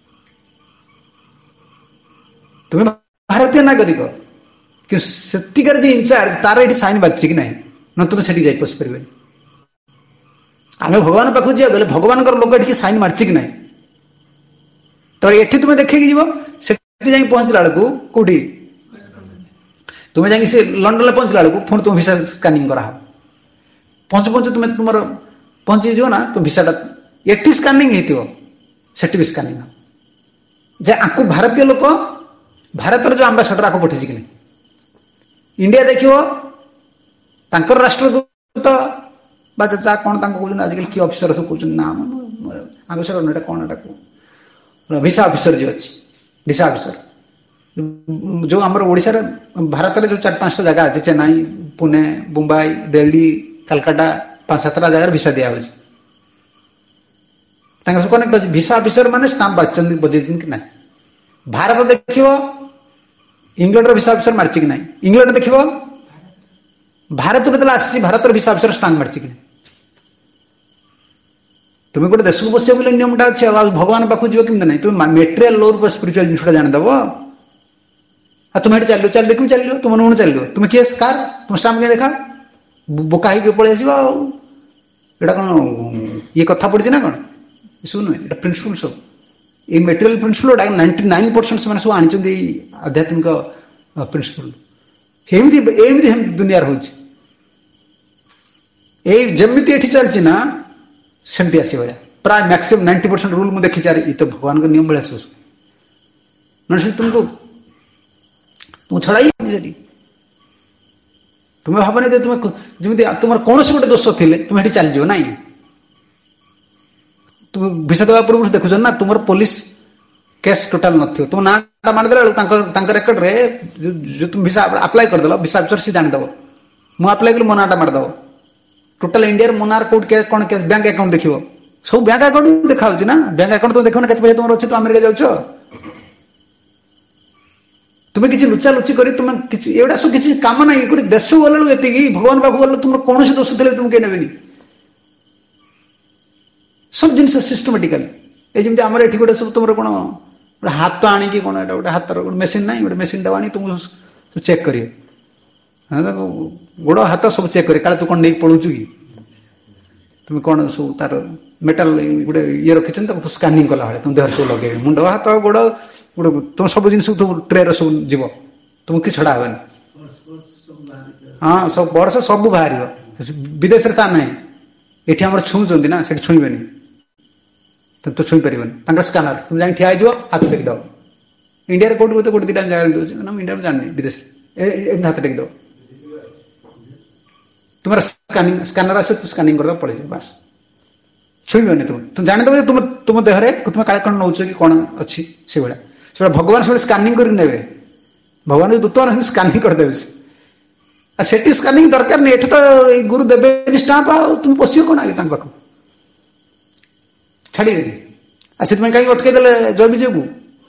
ତୁମେ ଭାରତୀୟ ନାଗରିକ, କିନ୍ତୁ ସେଠିକାର ଯେ ଇନଚାର୍ଜ, ତାର ଏଠି ସାଇନ ବାଛି କି ନାହିଁ, ନା ତୁମେ ସେଠି ଯାଇ ପଶି ପାରିବନି। ଆମେ ଭଗବାନ ପାଖକୁ ଯିବା ଗଲେ, ଭଗବାନଙ୍କର ଲୋକ ଏଠିକି ସାଇନ ମାରିଛି କି ନାହିଁ, ତାପରେ ଏଠି ତୁମେ ଦେଖିକି ଯିବ, ସେଠି ଯାଇକି ପହଞ୍ଚିଲା ବେଳକୁ କୋଉଠି ତୁମେ ଯାଇକି ସେ ଲଣ୍ଡନରେ ପହଞ୍ଚିଲା ବେଳକୁ ପୁଣି ତୁମ ଭିସା ସ୍କାନିଂ କରାହବ। ପହଞ୍ଚୁ ପହଞ୍ଚୁ ତୁମେ ତୁମର ପହଞ୍ଚିଯିବ ନା, ତୁମ ଭିସାଟା ଏଠି ସ୍କାନିଂ ହେଇଥିବ, ସେଠି ବି ସ୍କାନିଂ ହବ ଯେ ଆକୁ ଭାରତୀୟ ଲୋକ, ଭାରତର ଯୋଉ ଆମ୍ବାସଡର ଆକୁ ପଠେଇଛି କି ନାହିଁ। ଇଣ୍ଡିଆ ଦେଖିବ ତାଙ୍କର ରାଷ୍ଟ୍ରଦୂତ ବା ଯାହା କ'ଣ ତାଙ୍କୁ କହୁଛନ୍ତି, ଆଜିକାଲି କି ଅଫିସର ସବୁ କହୁଛନ୍ତି, ନା ଆମ୍ବାସଡର ଏଟା କ'ଣ, ଏଟା ଭିସା ଅଫିସର ଯିଏ ଅଛି, ଭିସା ଅଫିସର। ଯୋଉ ଆମର ଓଡ଼ିଶାରେ ଭାରତରେ ଯୋଉ ଚାରି ପାଞ୍ଚଟା ଜାଗା ଅଛି, ଚେନ୍ନାଇ, पुणे मुंबई दिल्ली कलकाता पांच सातटा जगह भिसा दिया हो कनेक्ट अच्छे भिसा अफिसर मैंने स्टाम्प बाजि बजे कि ना भारत देखियो इंग्लैंड भिसा अफिसर मार्च कि ना इंग्लैंड देखियो भारत जो आसी भारत भिसा अफिसर स्टाम्प मार्च कि तुम्हें गोटे देश को बस नियमटा अच्छे भगवान पाखु जीव कमी ना तुम मेटेरियल लोर स्पिरिचुअल जिनसा जानीदेव आ तुम ये चलो चल कमी चलो तुम मन चलो तुम किए कार तुम स्टाम्प क्या देखा बोका ही पलि आस कौन ये कथा पड़ी ना कौन सब नुहे प्रिंसिपल सब ये material principal ninety nine percent से सब आनी आध्यात्मिक प्रिंसिपल एमती दुनिया रोचे जमी चलती ना सेमती आस भाया प्राय मैक्सिमम नाइंटी परसेंट रूल मुझे देखी ये तो भगवान का नियम भाया सब ना तुमको तुम छड़ाई से तुम्हें भावना जो तुम्हें जमी तुम कौन से गोटे दोष थे तुम्हें चल जाओ ना तुम भिसा देवा पूर्व देखुच ना तुम पुलिस केस टोटाल न तुम ना मारदे रेकर्ड रे जो तुम भिसा अप्लाई करदेल भिसा अफिसर सी जानीदेव मुझे अप्लाई कली मो नाटा मारदेव टोटाल इंडिया मोनार कोड कौन बैंक अकाउंट देखो सब बैंक अकाउंट देखा ना बैंक अकाउंट तुम देखो ना पैसा तुम अच्छे तुम अमेरिका जाओ तुम्हें किसी लुचा लुची कर तुम एवं सब किसी कम ना गोटे देश को गला ये भगवान पाक गल तुम कौन दोष थे तुम कहीं नेबी सब जिन सिस्टमेटिकाली ये जमी आम ये गोटे सब तुम कौन हाथ आणिकी कौन गोटे हाथ मेसीन ना गोटे मेसीन आनी तुम चेक करेंगे गोड़ हाथ सब चेक करे काले तू कौन नहीं पड़ू कि तुम कौन सब तार मेटाल गोटे ये रखी स्कानिंग कला भाई तुम देह सब लगे मुंड हाथ गोड़ गोटे तुम सब जिन ट्रे सब जीव तुम कि छड़ा हे हाँ सब वर्ष सब बाहर विदेश ना ये आम छुँच ना से छुईबे तुम तो छुई पार स्कानर तुम जाए ठिया हाथ टेकिदव इंडिया कौट गोटे दुटा जगह इंडिया जानी विदेश हाथ टेकिदव तुम्हारा स्कानिंग स्कानर आस स्कानिंग कर पड़े बास छुईबे तुम तुम जानीदेव तुम तुम देहरे तुम काले कौन नौ कि कौन अच्छी से भाया से भगवान सब स्कानिंग कर भगवान जो दूत मैंने स्कानिंग करदे से स्कानिंग दरकार नहीं एठ तो गुरु देवे स्टाम्प तुम पशि कौन आगे पाख छाड़े से कहीं अटकईदे जय विजय को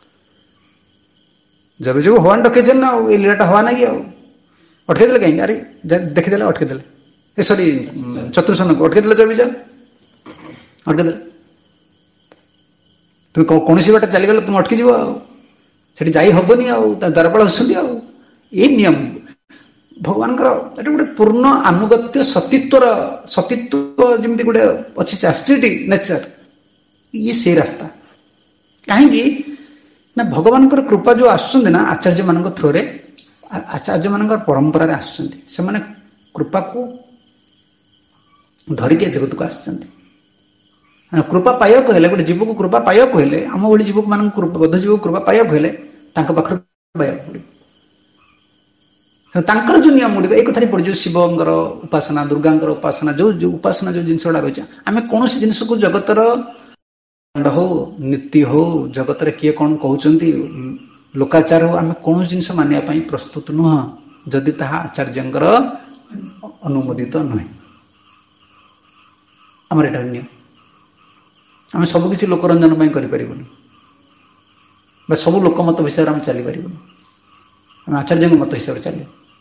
जय विजय को हवान डके ना ये लीलाटा हवा ना कि अटकईदे कहीं अरे देखीदे अटकईदे सरी चतुर्सन को अटकईदे जय विजय अटकईदे तुम कौन बाटे चलीगल तुम अटकी जीव से जाई हबनी द्वारपाल हूँ ये नियम भगवान गोटे पूर्ण आनुगत्य सतीत्वर सतीत्व जमी गोटे अच्छी चास्टिटी नेचर ये से रास्ता कहीं ना भगवान कृपा जो आसुच्च ना आचार्य मान थ्रोरे आचार्य मान परंपरार आसुच्च कृपा को धरिके जगत को आसुच्च कृपा पाइबा कहले गोटे जीव को कृपा पाइबा कहले आम भाई जीव मान बद्ध जीव कृपा पाइबा कहले पाखर पाइबा पड़ो जो नियम गुड़िक एक कथा पड़े शिवंकर उपासना दुर्गांकर उपासना जो जो उपासना जो जिन गुड़ा रही आम कौन जिनस को जगतर हो नीति हो जगत किए कौन कहते लोकाचार हो आम कौन जिनस मानवाई प्रस्तुत नुह जदि ताहा आचार्यंकर अनुमोदित नुहे आमर एटा नियम आम सबकि लोकरंजन कर सब लोकमत विषय आम चली पार आम आचार्य मत हिसाब से चल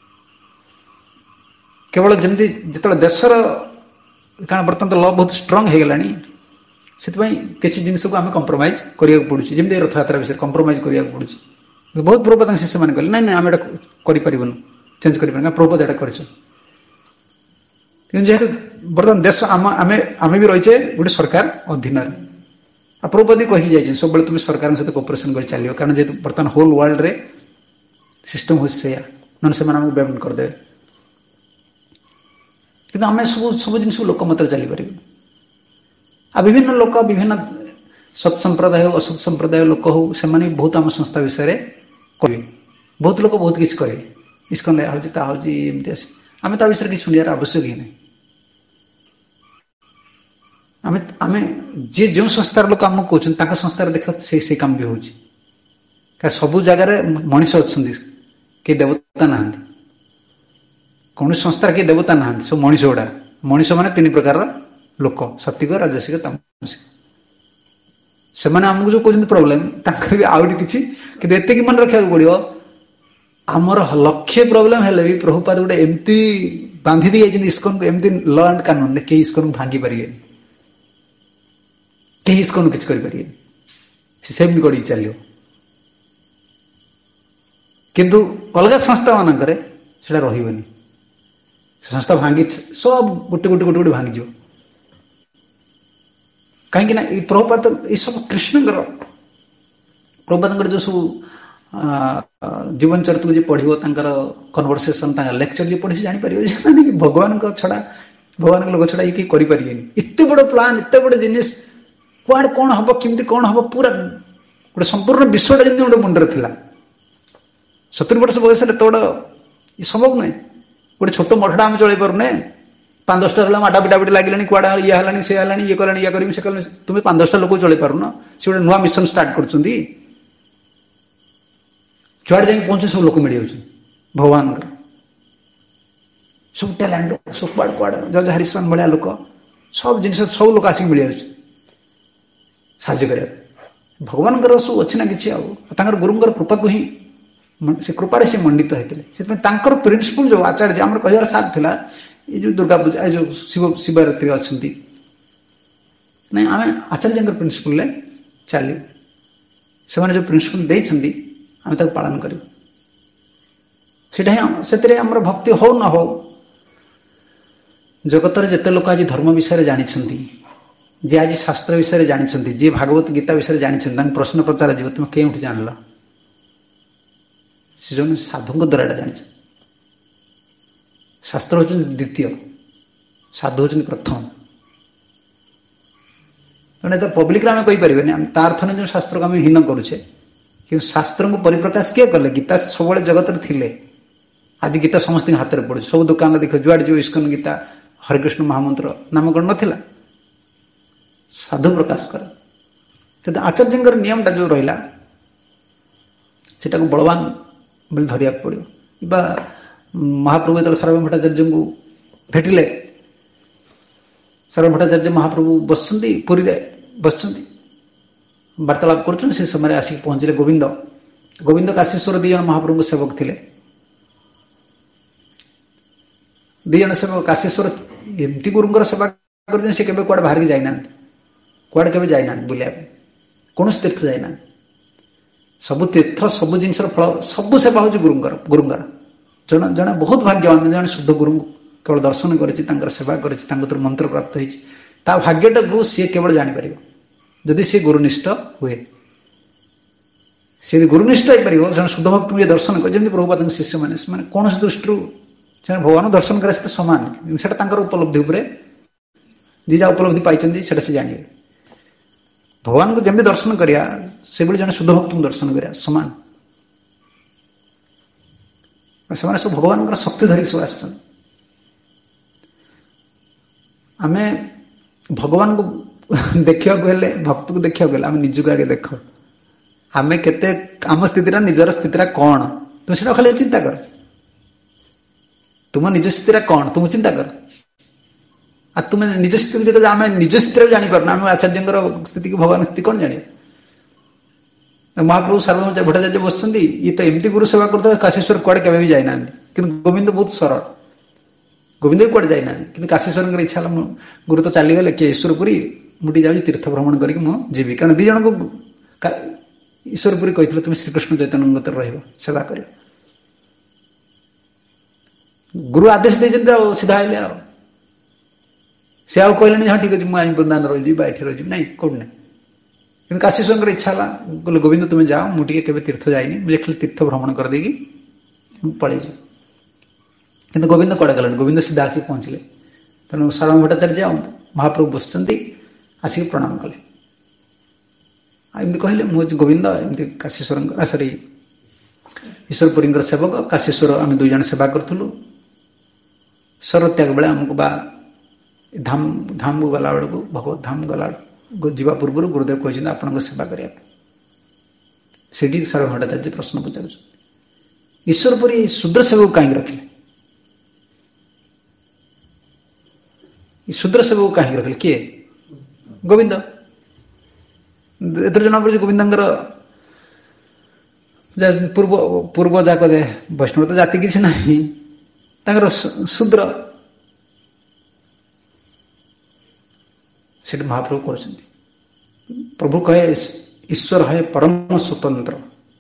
केवल जमी जो देशर कारण बर्तमान तो लॉ बहुत स्ट्रांग हो गला से किसी जिनस को आम कंप्रोमाइज करा पड़ू जमी रथ यात्रा विषय कंप्रोमाइज करा पड़ू बहुत प्रभुपद शिष्य मैंने कहले ना आम एटा चेंज कर प्रभुपद एटा कर जेहेतु बर्तमान देश आम आम आम भी रहीचे गोटे सरकार अधीन प्रभुपद कही जाए सब तुम सरकार सहित कोऑपरेशन कर चलो कारण जेहेतु बर्तमान होल वर्ल्ड रे सिस्टम हो ना से बैन करदे कि आम सब सब जिन लोकमत चली पार आ विभिन्न लोक विभिन्न सत् संप्रदाय हो असत् संप्रदाय लोक हो से बहुत आम संस्था विषय कहे बहुत लोग बहुत किसी कहे इस्कन एमती आस आम ता विषय किसी शुणियार आवश्यक ही नहीं आम आम जी जो संस्थार लोक आमको कहते संस्थार देख से, से काम भी हो सबू जगार मनीष अच्छा कई देवता ना କୌଣସି ସଂସ୍ଥାରେ କିଏ ଦେବତା ନାହାନ୍ତି, ସବୁ ମଣିଷ ଗୁଡ଼ା। ମଣିଷ ମାନେ ତିନି ପ୍ରକାରର ଲୋକ, ସାତ୍ୱିକ, ରାଜସିକ, ତାମସିକ। ସେମାନେ ଆମକୁ ଯୋଉ କହୁଛନ୍ତି ପ୍ରୋବ୍ଲେମ, ତାଙ୍କର ବି ଆହୁରି କିଛି, କିନ୍ତୁ ଏତିକି ମନେ ରଖିବାକୁ ପଡିବ, ଆମର ଲକ୍ଷ୍ୟ ପ୍ରୋବ୍ଲେମ ହେଲେ ବି ପ୍ରଭୁପାଦ ଗୋଟେ ଏମିତି ବାନ୍ଧି ଦେଇଯାଇଛନ୍ତି ଇସ୍କନକୁ, ଏମିତି ଲ ଆଣ୍ଡ କାନୁନରେ କେହି ଇସ୍କନକୁ ଭାଙ୍ଗି ପାରିବେନି, କେହି ଇସ୍କନକୁ କିଛି କରିପାରିବେନି, ସେ ସେମିତି ଗଡ଼ିକି ଚାଲିବ। କିନ୍ତୁ ଅଲଗା ସଂସ୍ଥା ମାନଙ୍କରେ ସେଟା ରହିବନି, ସେ ସଂସ୍ଥା ଭାଙ୍ଗି ସବୁ ଗୋଟେ ଗୋଟେ ଗୋଟେ ଗୋଟେ ଭାଙ୍ଗିଯିବ। କାହିଁକି ନା ଏଇ ପ୍ରଭୁପାଦ ଏଇ ସବୁ କୃଷ୍ଣଙ୍କର, ପ୍ରଭୁପାଦଙ୍କର ଯୋଉ ସବୁ ଜୀବନ ଚରିତ୍ରକୁ ଯିଏ ପଢିବ, ତାଙ୍କର କନଭରସେସନ, ତାଙ୍କର ଲେକ୍ଚର ଯିଏ ପଢିବ, ଜାଣିପାରିବ ଯେ ମାନେ କି ଭଗବାନଙ୍କ ଛଡା, ଭଗବାନଙ୍କ ଲୋକ ଛଡା ଇଏ କେହି କରିପାରିବେନି। ଏତେ ବଡ ପ୍ଲାନ୍, ଏତେ ବଡ ଜିନିଷ, କୁଆଡେ କଣ ହବ, କେମିତି କଣ ହବ, ପୁରା ଗୋଟେ ସମ୍ପୂର୍ଣ୍ଣ ବିଶ୍ୱଟା ଯେମିତି ଗୋଟେ ମୁଣ୍ଡରେ ଥିଲା। ସତୁରି ବର୍ଷ ବୟସରେ ଏତେ ବଡ ଇଏ ସମ୍ଭବ ନୁହେଁ। ଗୋଟେ ଛୋଟ ମଠଟା ଆମେ ଚଳେଇ ପାରୁନେ, ପାଞ୍ଚ ଦଶଟା ହେଲା ମାଟା ପିଟା ପିଟି ଲାଗିଲାଣି, କୁଆଡେ ଇଏ ହେଲାଣି, ସେ ହେଲାଣି, ଇଏ କଲାଣି, ଇଏ କରିବି, ସେ କଲାଣି, ତୁମେ ପାଞ୍ଚ ଦଶଟା ଲୋକ ଚଳେଇ ପାରୁନ। ସେ ଗୋଟେ ନୂଆ ମିଶନ ଷ୍ଟାର୍ଟ କରୁଛନ୍ତି, ଯୁଆଡେ ଯାଇକି ପହଞ୍ଚୁ ସବୁ ଲୋକ ମିଳିଯାଉଛନ୍ତି ଭଗବାନଙ୍କର, ସବୁ ଟ୍ୟାଲେଣ୍ଟ, ସବୁ କୁଆଡେ କୁଆଡେ ଜର୍ଜ ହାରିସନ୍ ଭଳିଆ ଲୋକ, ସବୁ ଜିନିଷ ସବୁ ଲୋକ ଆସିକି ମିଳିଯାଉଛି ସାହାଯ୍ୟ କରିବା। ଭଗବାନଙ୍କର ସବୁ ଅଛି ନା କିଛି, ଆଉ ତାଙ୍କର ଗୁରୁଙ୍କର କୃପାକୁ ହିଁ, ସେ କୃପାରେ ସେ ମଣ୍ଡିତ ହେଇଥିଲେ। ସେଥିପାଇଁ ତାଙ୍କର ପ୍ରିନ୍ସିପଲ ଯୋଉ ଆଚାର୍ଯ୍ୟ, ଆମର କହିବାର ସାଥ ଥିଲା, ଏଇ ଯୋଉ ଦୁର୍ଗା ପୂଜା, ଏ ଯୋଉ ଶିବ ଶିବରାତ୍ରି ଅଛନ୍ତି, ନାଇଁ ଆମେ ଆଚାର୍ଯ୍ୟଙ୍କର ପ୍ରିନ୍ସିପଲରେ ଚାଲିବୁ। ସେମାନେ ଯୋଉ ପ୍ରିନ୍ସିପଲ ଦେଇଛନ୍ତି ଆମେ ତାକୁ ପାଳନ କରିବୁ। ସେଟା ହିଁ, ସେଥିରେ ଆମର ଭକ୍ତି ହଉ ନ ହଉ, ଜଗତରେ ଯେତେ ଲୋକ ଆଜି ଧର୍ମ ବିଷୟରେ ଜାଣିଛନ୍ତି, ଯିଏ ଆଜି ଶାସ୍ତ୍ର ବିଷୟରେ ଜାଣିଛନ୍ତି, ଯିଏ ଭାଗବତ ଗୀତା ବିଷୟରେ ଜାଣିଛନ୍ତି, ତାଙ୍କୁ ପ୍ରଶ୍ନ ପଚରା ଯିବ, ତୁମେ କେଉଁଠି ଜାଣିଲ? ସେ ଜଣେ ସାଧୁଙ୍କ ଦ୍ୱାରା ଏଟା ଜାଣିଛ। ଶାସ୍ତ୍ର ହେଉଛନ୍ତି ଦ୍ୱିତୀୟ, ସାଧୁ ହେଉଛନ୍ତି ପ୍ରଥମ। ତେଣୁ ଏତ ପବ୍ଲିକରେ ଆମେ କହିପାରିବେନି, ଆମେ ତା ଅର୍ଥ ନୁହେଁ ଯେ ଶାସ୍ତ୍ରକୁ ଆମେ ହୀନ କରୁଛେ, କିନ୍ତୁ ଶାସ୍ତ୍ରଙ୍କୁ ପରିପ୍ରକାଶ କିଏ କଲେ? ଗୀତା ସବୁବେଳେ ଜଗତରେ ଥିଲେ। ଆଜି ଗୀତା ସମସ୍ତଙ୍କ ହାତରେ ପଡୁଛି, ସବୁ ଦୋକାନରେ ଦେଖ, ଯୁଆଡେ ଯିବ ଇସ୍କନ ଗୀତା, ହରେକୃଷ୍ଣ ମହାମନ୍ତ୍ର ନାମକରଣ ନଥିଲା, ସାଧୁ ପ୍ରକାଶ କରେ। କିନ୍ତୁ ଆଚାର୍ଯ୍ୟଙ୍କର ନିୟମଟା ଯୋଉ ରହିଲା, ସେଟାକୁ ବଳବାନ ବୋଲି ଧରିବାକୁ ପଡିବ। ବା ମହାପ୍ରଭୁ ଯେତେବେଳେ ସାର୍ବଭୌମ ଭଟ୍ଟାଚାର୍ଯ୍ୟଙ୍କୁ ଭେଟିଲେ, ସାର୍ବଭୌମ ଭଟ୍ଟାଚାର୍ଯ୍ୟ ମହାପ୍ରଭୁ ବସିଛନ୍ତି, ପୁରୀରେ ବସିଛନ୍ତି, ବାର୍ତ୍ତାଳାପ କରୁଛନ୍ତି। ସେ ସମୟରେ ଆସିକି ପହଞ୍ଚିଲେ ଗୋବିନ୍ଦ। ଗୋବିନ୍ଦ କାଶୀଶ୍ୱର ଦି ଜଣ ମହାପ୍ରଭୁଙ୍କ ସେବକ ଥିଲେ। ଦି ଜଣ ସେବକ, କାଶୀଶ୍ୱର ଏମିତି ଗୁରୁଙ୍କର ସେବା କରୁଛନ୍ତି, ସେ କେବେ କୁଆଡେ ବାହାରିକି ଯାଇନାହାନ୍ତି, କୁଆଡେ କେବେ ଯାଇନାହାନ୍ତି ବୁଲିବା ପାଇଁ, କୌଣସି ତୀର୍ଥ ଯାଇନାହାନ୍ତି। ସବୁ ତୀର୍ଥ, ସବୁ ଜିନିଷର ଫଳ, ସବୁ ସେବା ହଉଛି ଗୁରୁଙ୍କର ଗୁରୁଙ୍କର ଜଣେ ଜଣେ ବହୁତ ଭାଗ୍ୟବାନ, ଜଣେ ଶୁଦ୍ଧ ଗୁରୁଙ୍କୁ କେବଳ ଦର୍ଶନ କରିଛି, ତାଙ୍କର ସେବା କରିଛି, ତାଙ୍କ ଦ୍ୱାରା ମନ୍ତ୍ର ପ୍ରାପ୍ତ ହେଇଛି। ତା ଭାଗ୍ୟଟାକୁ ସିଏ କେବଳ ଜାଣିପାରିବ ଯଦି ସିଏ ଗୁରୁନିଷ୍ଠ ହୁଏ। ସିଏ ଯଦି ଗୁରୁନିଷ୍ଠ ହେଇପାରିବ, ଜଣେ ଶୁଦ୍ଧ ଭକ୍ତଙ୍କୁ ଯିଏ ଦର୍ଶନ করে, ଯେମିତି ପ୍ରଭୁପାଦଙ୍କ ଶିଷ୍ୟମାନେ, ସେମାନେ କୌଣସି ଦୃଷ୍ଟିରୁ ସେମାନେ ଭଗବାନଙ୍କୁ ଦର୍ଶନ କରିବା ସହିତ ସମାନ, କିନ୍ତୁ ସେଟା ତାଙ୍କର ଉପଲବ୍ଧି ଉପରେ, ଯିଏ ଯାହା ଉପଲବ୍ଧି ପାଇଛନ୍ତି ସେଟା ସେ ଜାଣିବେ। ଭଗବାନଙ୍କୁ ଯେମିତି ଦର୍ଶନ କରିବା, ସେଭଳି ଜଣେ ଶୁଦ୍ଧ ଭକ୍ତଙ୍କୁ ଦର୍ଶନ କରିବା ସମାନ। ସେମାନେ ସବୁ ଭଗବାନଙ୍କର ଶକ୍ତି ଧରିକି ସବୁ ଆସିଛନ୍ତି। ଆମେ ଭଗବାନଙ୍କୁ ଦେଖିବାକୁ ହେଲେ, ଭକ୍ତକୁ ଦେଖିବାକୁ ହେଲେ, ଆମେ ନିଜକୁ ଆଗେ ଦେଖ, ଆମେ କେତେ, ଆମ ସ୍ଥିତିଟା, ନିଜର ସ୍ଥିତିଟା କଣ, ତୁମେ ସେଟା ଖାଲି ଚିନ୍ତା କର। ତୁମ ନିଜ ସ୍ଥିତିଟା କଣ ତୁମ ଚିନ୍ତା କର। ଆଉ ତୁମେ ନିଜ ସ୍ଥିତି ଯେତେବେଳେ ଆମେ ନିଜ ସ୍ଥିତିରେ ଜାଣିପାରୁନା, ଆମେ ଆଚାର୍ଯ୍ୟଙ୍କର ସ୍ଥିତିକୁ, ଭଗବାନ ସ୍ଥିତି କଣ ଜାଣିବା? ମହାପ୍ରଭୁ ସାର୍ବଭୌମ ଭଟ୍ଟାଚାର୍ଯ୍ୟ ବସିଛନ୍ତି, ଇଏ ତ ଏମିତି ଗୁରୁ ସେବା କରୁଥିବା, କାଶୀଶ୍ୱର କୁଆଡେ କେବେ ବି ଯାଇନାହାନ୍ତି, କିନ୍ତୁ ଗୋବିନ୍ଦ ବହୁତ ସରଳ, ଗୋବିନ୍ଦ ବି କୁଆଡେ ଯାଇନାହାନ୍ତି, କିନ୍ତୁ କାଶୀଶ୍ୱରଙ୍କର ଇଚ୍ଛା ହେଲା, ମୁଁ ଗୁରୁ ତ ଚାଲିଗଲେ, କିଏ ଈଶ୍ୱରପୁରୀ, ମୁଁ ଟିକେ ଯାଉଛି ତୀର୍ଥ ଭ୍ରମଣ କରିକି ମୁଁ ଯିବି। କାରଣ ଦି ଜଣଙ୍କୁ ଈଶ୍ୱରପୁରୀ କହିଥିଲେ, ତୁମେ ଶ୍ରୀକୃଷ୍ଣ ଚୈତନ୍ୟଙ୍କ ରହିବ, ସେବା କରିବ। ଗୁରୁ ଆଦେଶ ଦେଇଛନ୍ତି, ଆଉ ସିଧା ଆଇଲେ। ଆଉ ସେ ଆଉ କହିଲେନି, ହଁ ଠିକ ଅଛି, ମୁଁ ଆଇନ ବୃନ୍ଦାବନ ରହିଯିବି ବା ଏଠି ରହିଯିବି, ନାଇଁ, କୋଉଠି ନାହିଁ। କିନ୍ତୁ କାଶୀଶ୍ୱରଙ୍କର ଇଚ୍ଛା ହେଲା, କହିଲେ ଗୋବିନ୍ଦ ତୁମେ ଯାଅ, ମୁଁ ଟିକେ କେବେ ତୀର୍ଥ ଯାଇନି, ମୁଁ ଦେଖିଲି ତୀର୍ଥ ଭ୍ରମଣ କରିଦେଇକି ମୁଁ ପଳେଇଯିବି। କିନ୍ତୁ ଗୋବିନ୍ଦ କୁଆଡେ ଗଲେନି, ଗୋବିନ୍ଦ ସିଧା ଆସିକି ପହଞ୍ଚିଲେ। ତେଣୁ ସାର୍ବଭୌମ ଭଟ୍ଟାଚାର୍ଯ୍ୟ ମହାପ୍ରଭୁ ବସିଛନ୍ତି, ଆସିକି ପ୍ରଣାମ କଲେ। ଆଉ ଏମିତି କହିଲେ, ମୁଁ ହଉଛି ଗୋବିନ୍ଦ, ଏମିତି କାଶୀଶ୍ୱରଙ୍କର, ସରି ଈଶ୍ୱରପୁରୀଙ୍କର ସେବକ, କାଶୀଶ୍ୱର ଆମେ ଦୁଇ ଜଣ ସେବା କରୁଥିଲୁ। ଶରତ୍ୟାଗ ବେଳେ ଆମକୁ ବା ଧାମ ଧାମକୁ ଗଲା ବେଳକୁ, ଭଗବତ ଧାମ ଗଲା ଯିବା ପୂର୍ବରୁ ଗୁରୁଦେବ କହିଛନ୍ତି ଆପଣଙ୍କ ସେବା କରିବା ପାଇଁ। ସେଠି ସାର୍ବଭୌମ ଭଟ୍ଟାଚାର୍ଯ୍ୟ ପ୍ରଶ୍ନ ପଚାରୁଛନ୍ତି, ଈଶ୍ୱରପୁରୀ ଶୂଦ୍ର ସେବକୁ କାହିଁକି ରଖିଲେ? ଶୂଦ୍ର ସେବକୁ କାହିଁକି ରଖିଲେ? କିଏ? ଗୋବିନ୍ଦ। ଏଥିରେ ଜଣାପଡ଼ୁଛି ଗୋବିନ୍ଦଙ୍କର ପୂର୍ବ ପୂର୍ବ ଯାକ ଦେ ବୈଷ୍ଣବ ତ ଜାତି କିଛି ନାହିଁ, ତାଙ୍କର ଶୂଦ୍ର ସେଠି ମହାପ୍ରଭୁ କରୁଛନ୍ତି। ପ୍ରଭୁ କହେ ଈଶ୍ୱର ହେ ପରମ ସ୍ୱତନ୍ତ୍ର।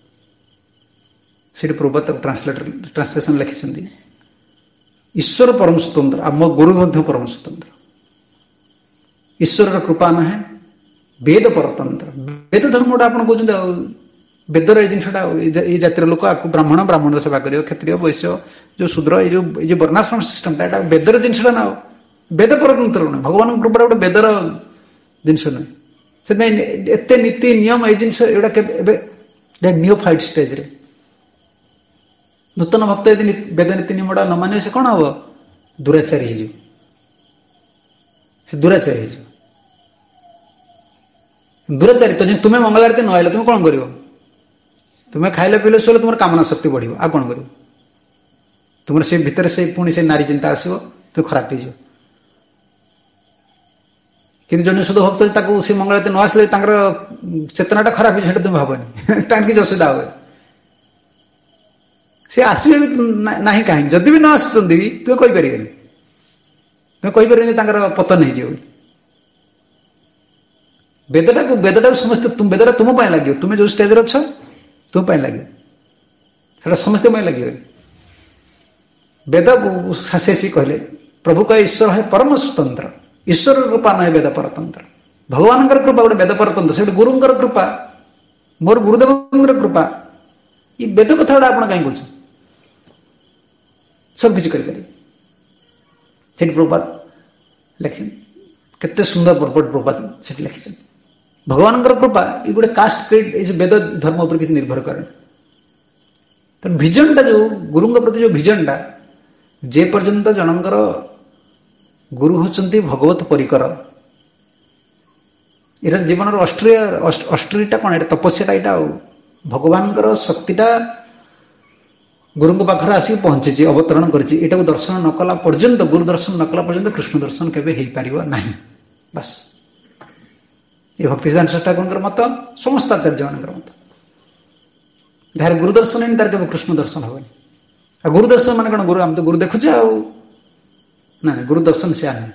ସେଠି ପ୍ରଭୁ ଟ୍ରାନ୍ସଲେଟର ଟ୍ରାନ୍ସଲେସନ ଲେଖିଛନ୍ତି ଈଶ୍ୱର ପରମ ସ୍ୱତନ୍ତ୍ର, ଆମ ଗୁରୁ ମଧ୍ୟ ପରମ ସ୍ୱତନ୍ତ୍ର। ଈଶ୍ୱରର କୃପା ନୁହେଁ, ବେଦ ପରତନ୍ତ୍ର। ବେଦ ଧର୍ମଟା ଆପଣ କହୁଛନ୍ତି ଆଉ ବେଦର ଏଇ ଜିନିଷଟା ଏଇ ଜାତିର ଲୋକ ଆକୁ ବ୍ରାହ୍ମଣ ବ୍ରାହ୍ମଣର ସେବା କରିବ, କ୍ଷତ୍ରିୟ ବୈଶ୍ୟ ଯୋଉ ଶୂଦ୍ର ଏଇ ଯୋଉ ଏଇ ଯୋଉ ବର୍ଣ୍ଣାଶ୍ରମ ସିଷ୍ଟମଟା ଏଟା ବେଦର ଜିନିଷଟା ନା। ଆଉ ବେଦ ପରତନ୍ତ୍ର ନୁହେଁ, ଭଗବାନଙ୍କ କୃପାଟା ଗୋଟେ ବେଦର ଜିନିଷ ନୁହେଁ। ସେଥିପାଇଁ ଏତେ ନୀତି ନିୟମ ଏଇ ଜିନିଷ ଏଗୁଡ଼ା ଏବେ ନିଓଫାଇଟ୍ ଷ୍ଟେଜରେ। ନୂତନ ଭକ୍ତ ଯଦି ବେଦ ନୀତି ନିୟମଟା ନ ମାନିବ ସେ କଣ ହବ? ଦୁରାଚାରୀ ହେଇଯିବ, ସେ ଦୁରାଚାରୀ ହେଇଯିବ। ଦୁରାଚାରୀ ତ ତୁମେ ମଙ୍ଗଳାରତି ନ ଆଇଲ ତୁମେ କଣ କରିବ? ତୁମେ ଖାଇଲେ ପିଇଲେ ଶୋଇଲେ ତୁମର କାମନା ଶକ୍ତି ବଢିବ, ଆଉ କଣ କରିବ? ତୁମର ସେ ଭିତରେ ସେ ପୁଣି ସେ ନାରୀ ଚିନ୍ତା ଆସିବ, ତୁମେ ଖରାପ ହେଇଯିବ। କିନ୍ତୁ ଜଣେ ଶୁଦ୍ଧ ଭକ୍ତ ତାକୁ ସେ ମଙ୍ଗଳାରତି ନ ଆସିଲେ ତାଙ୍କର ଚେତନାଟା ଖରାପ ହେଇଯିବ, ସେଟା ତୁମେ ଭାବନି, ତାଙ୍କର କିଛି ଅସୁବିଧା ହବନି। ସେ ଆସିବେ ବି ନାହିଁ କାହିଁକି? ଯଦି ବି ନ ଆସୁଛନ୍ତି ବି ତୁମେ କହିପାରିବେନି, ତୁମେ କହିପାରିବେନି ତାଙ୍କର ପତନ ହେଇଯିବ। ବେଦଟାକୁ ବେଦଟାକୁ ସମସ୍ତେ ବେଦଟା ତୁମ ପାଇଁ ଲାଗିବ, ତୁମେ ଯୋଉ ଷ୍ଟେଜରେ ଅଛ ତୁମ ପାଇଁ ଲାଗିବ, ସେଟା ସମସ୍ତେ ପାଇଁ ଲାଗିବ। ବେଦ ଶାସ୍ତ୍ରୀ କହିଲେ, ପ୍ରଭୁ କହେ ଈଶ୍ୱର ହେ ପରମ ସ୍ୱତନ୍ତ୍ର, ଈଶ୍ୱରର କୃପା ନୁହେଁ ବେଦ ପରତନ୍ତ୍ର। ଭଗବାନଙ୍କର କୃପା ଗୋଟେ ବେଦ ପରତନ୍ତ୍ର, ସେ ଗୋଟେ ଗୁରୁଙ୍କର କୃପା, ମୋର ଗୁରୁଦେବଙ୍କର କୃପା। ଏଇ ବେଦ କଥା ଗୁଡ଼ା ଆପଣ କାହିଁ କହୁଛନ୍ତି? ସବୁ କିଛି କରିପାରିବେ। ସେଠି ପ୍ରଭୁପାଦ ଲେଖିଛନ୍ତି, କେତେ ସୁନ୍ଦର ପର୍ବଟ ପ୍ରଭୁପାଦ ସେଠି ଲେଖିଛନ୍ତି। ଭଗବାନଙ୍କର କୃପା ଏଇ ଗୋଟେ କାଷ୍ଟ କ୍ରିଏଟ୍ ଏଇ ଯୋଉ ବେଦ ଧର୍ମ ଉପରେ କିଛି ନିର୍ଭର କରେନି। ତେଣୁ ଭିଜନଟା ଯୋଉ ଗୁରୁଙ୍କ ପ୍ରତି ଯୋଉ ଭିଜନଟା, ଯେ ପର୍ଯ୍ୟନ୍ତ ଜଣଙ୍କର ଗୁରୁ ହଉଛନ୍ତି ଭଗବତ ପରିକର, ଏଇଟା ଜୀବନର ଅଷ୍ଟ୍ରିୟ ଅଷ୍ଟ୍ରିଟା କଣ? ଏଇଟା ତପସ୍ୟାଟା, ଏଇଟା ଆଉ ଭଗବାନଙ୍କର ଶକ୍ତିଟା ଗୁରୁଙ୍କ ପାଖରେ ଆସିକି ପହଞ୍ଚିଛି, ଅବତରଣ କରିଛି। ଏଇଟାକୁ ଦର୍ଶନ ନ କଲା ପର୍ଯ୍ୟନ୍ତ, ଗୁରୁ ଦର୍ଶନ ନ କଲା ପର୍ଯ୍ୟନ୍ତ କୃଷ୍ଣ ଦର୍ଶନ କେବେ ହେଇପାରିବ ନାହିଁ। ବାସ୍ ଏ ଭକ୍ତି ସିଦ୍ଧାନ୍ତ ଠାକୁରଙ୍କର ମତ, ସମସ୍ତ ଆଚାର୍ଯ୍ୟମାନଙ୍କର ମତ। ଯାହାର ଗୁରୁ ଦର୍ଶନ ହେଇନି ତାର କେବେ କୃଷ୍ଣ ଦର୍ଶନ ହବନି। ଆଉ ଗୁରୁ ଦର୍ଶନ ମାନେ କଣ? ଗୁରୁ ଆମେ ତ ଗୁରୁ ଦେଖୁଛେ ଆଉ, ନା ଗୁରୁ ଦର୍ଶନ ସେୟା ନୁହେଁ।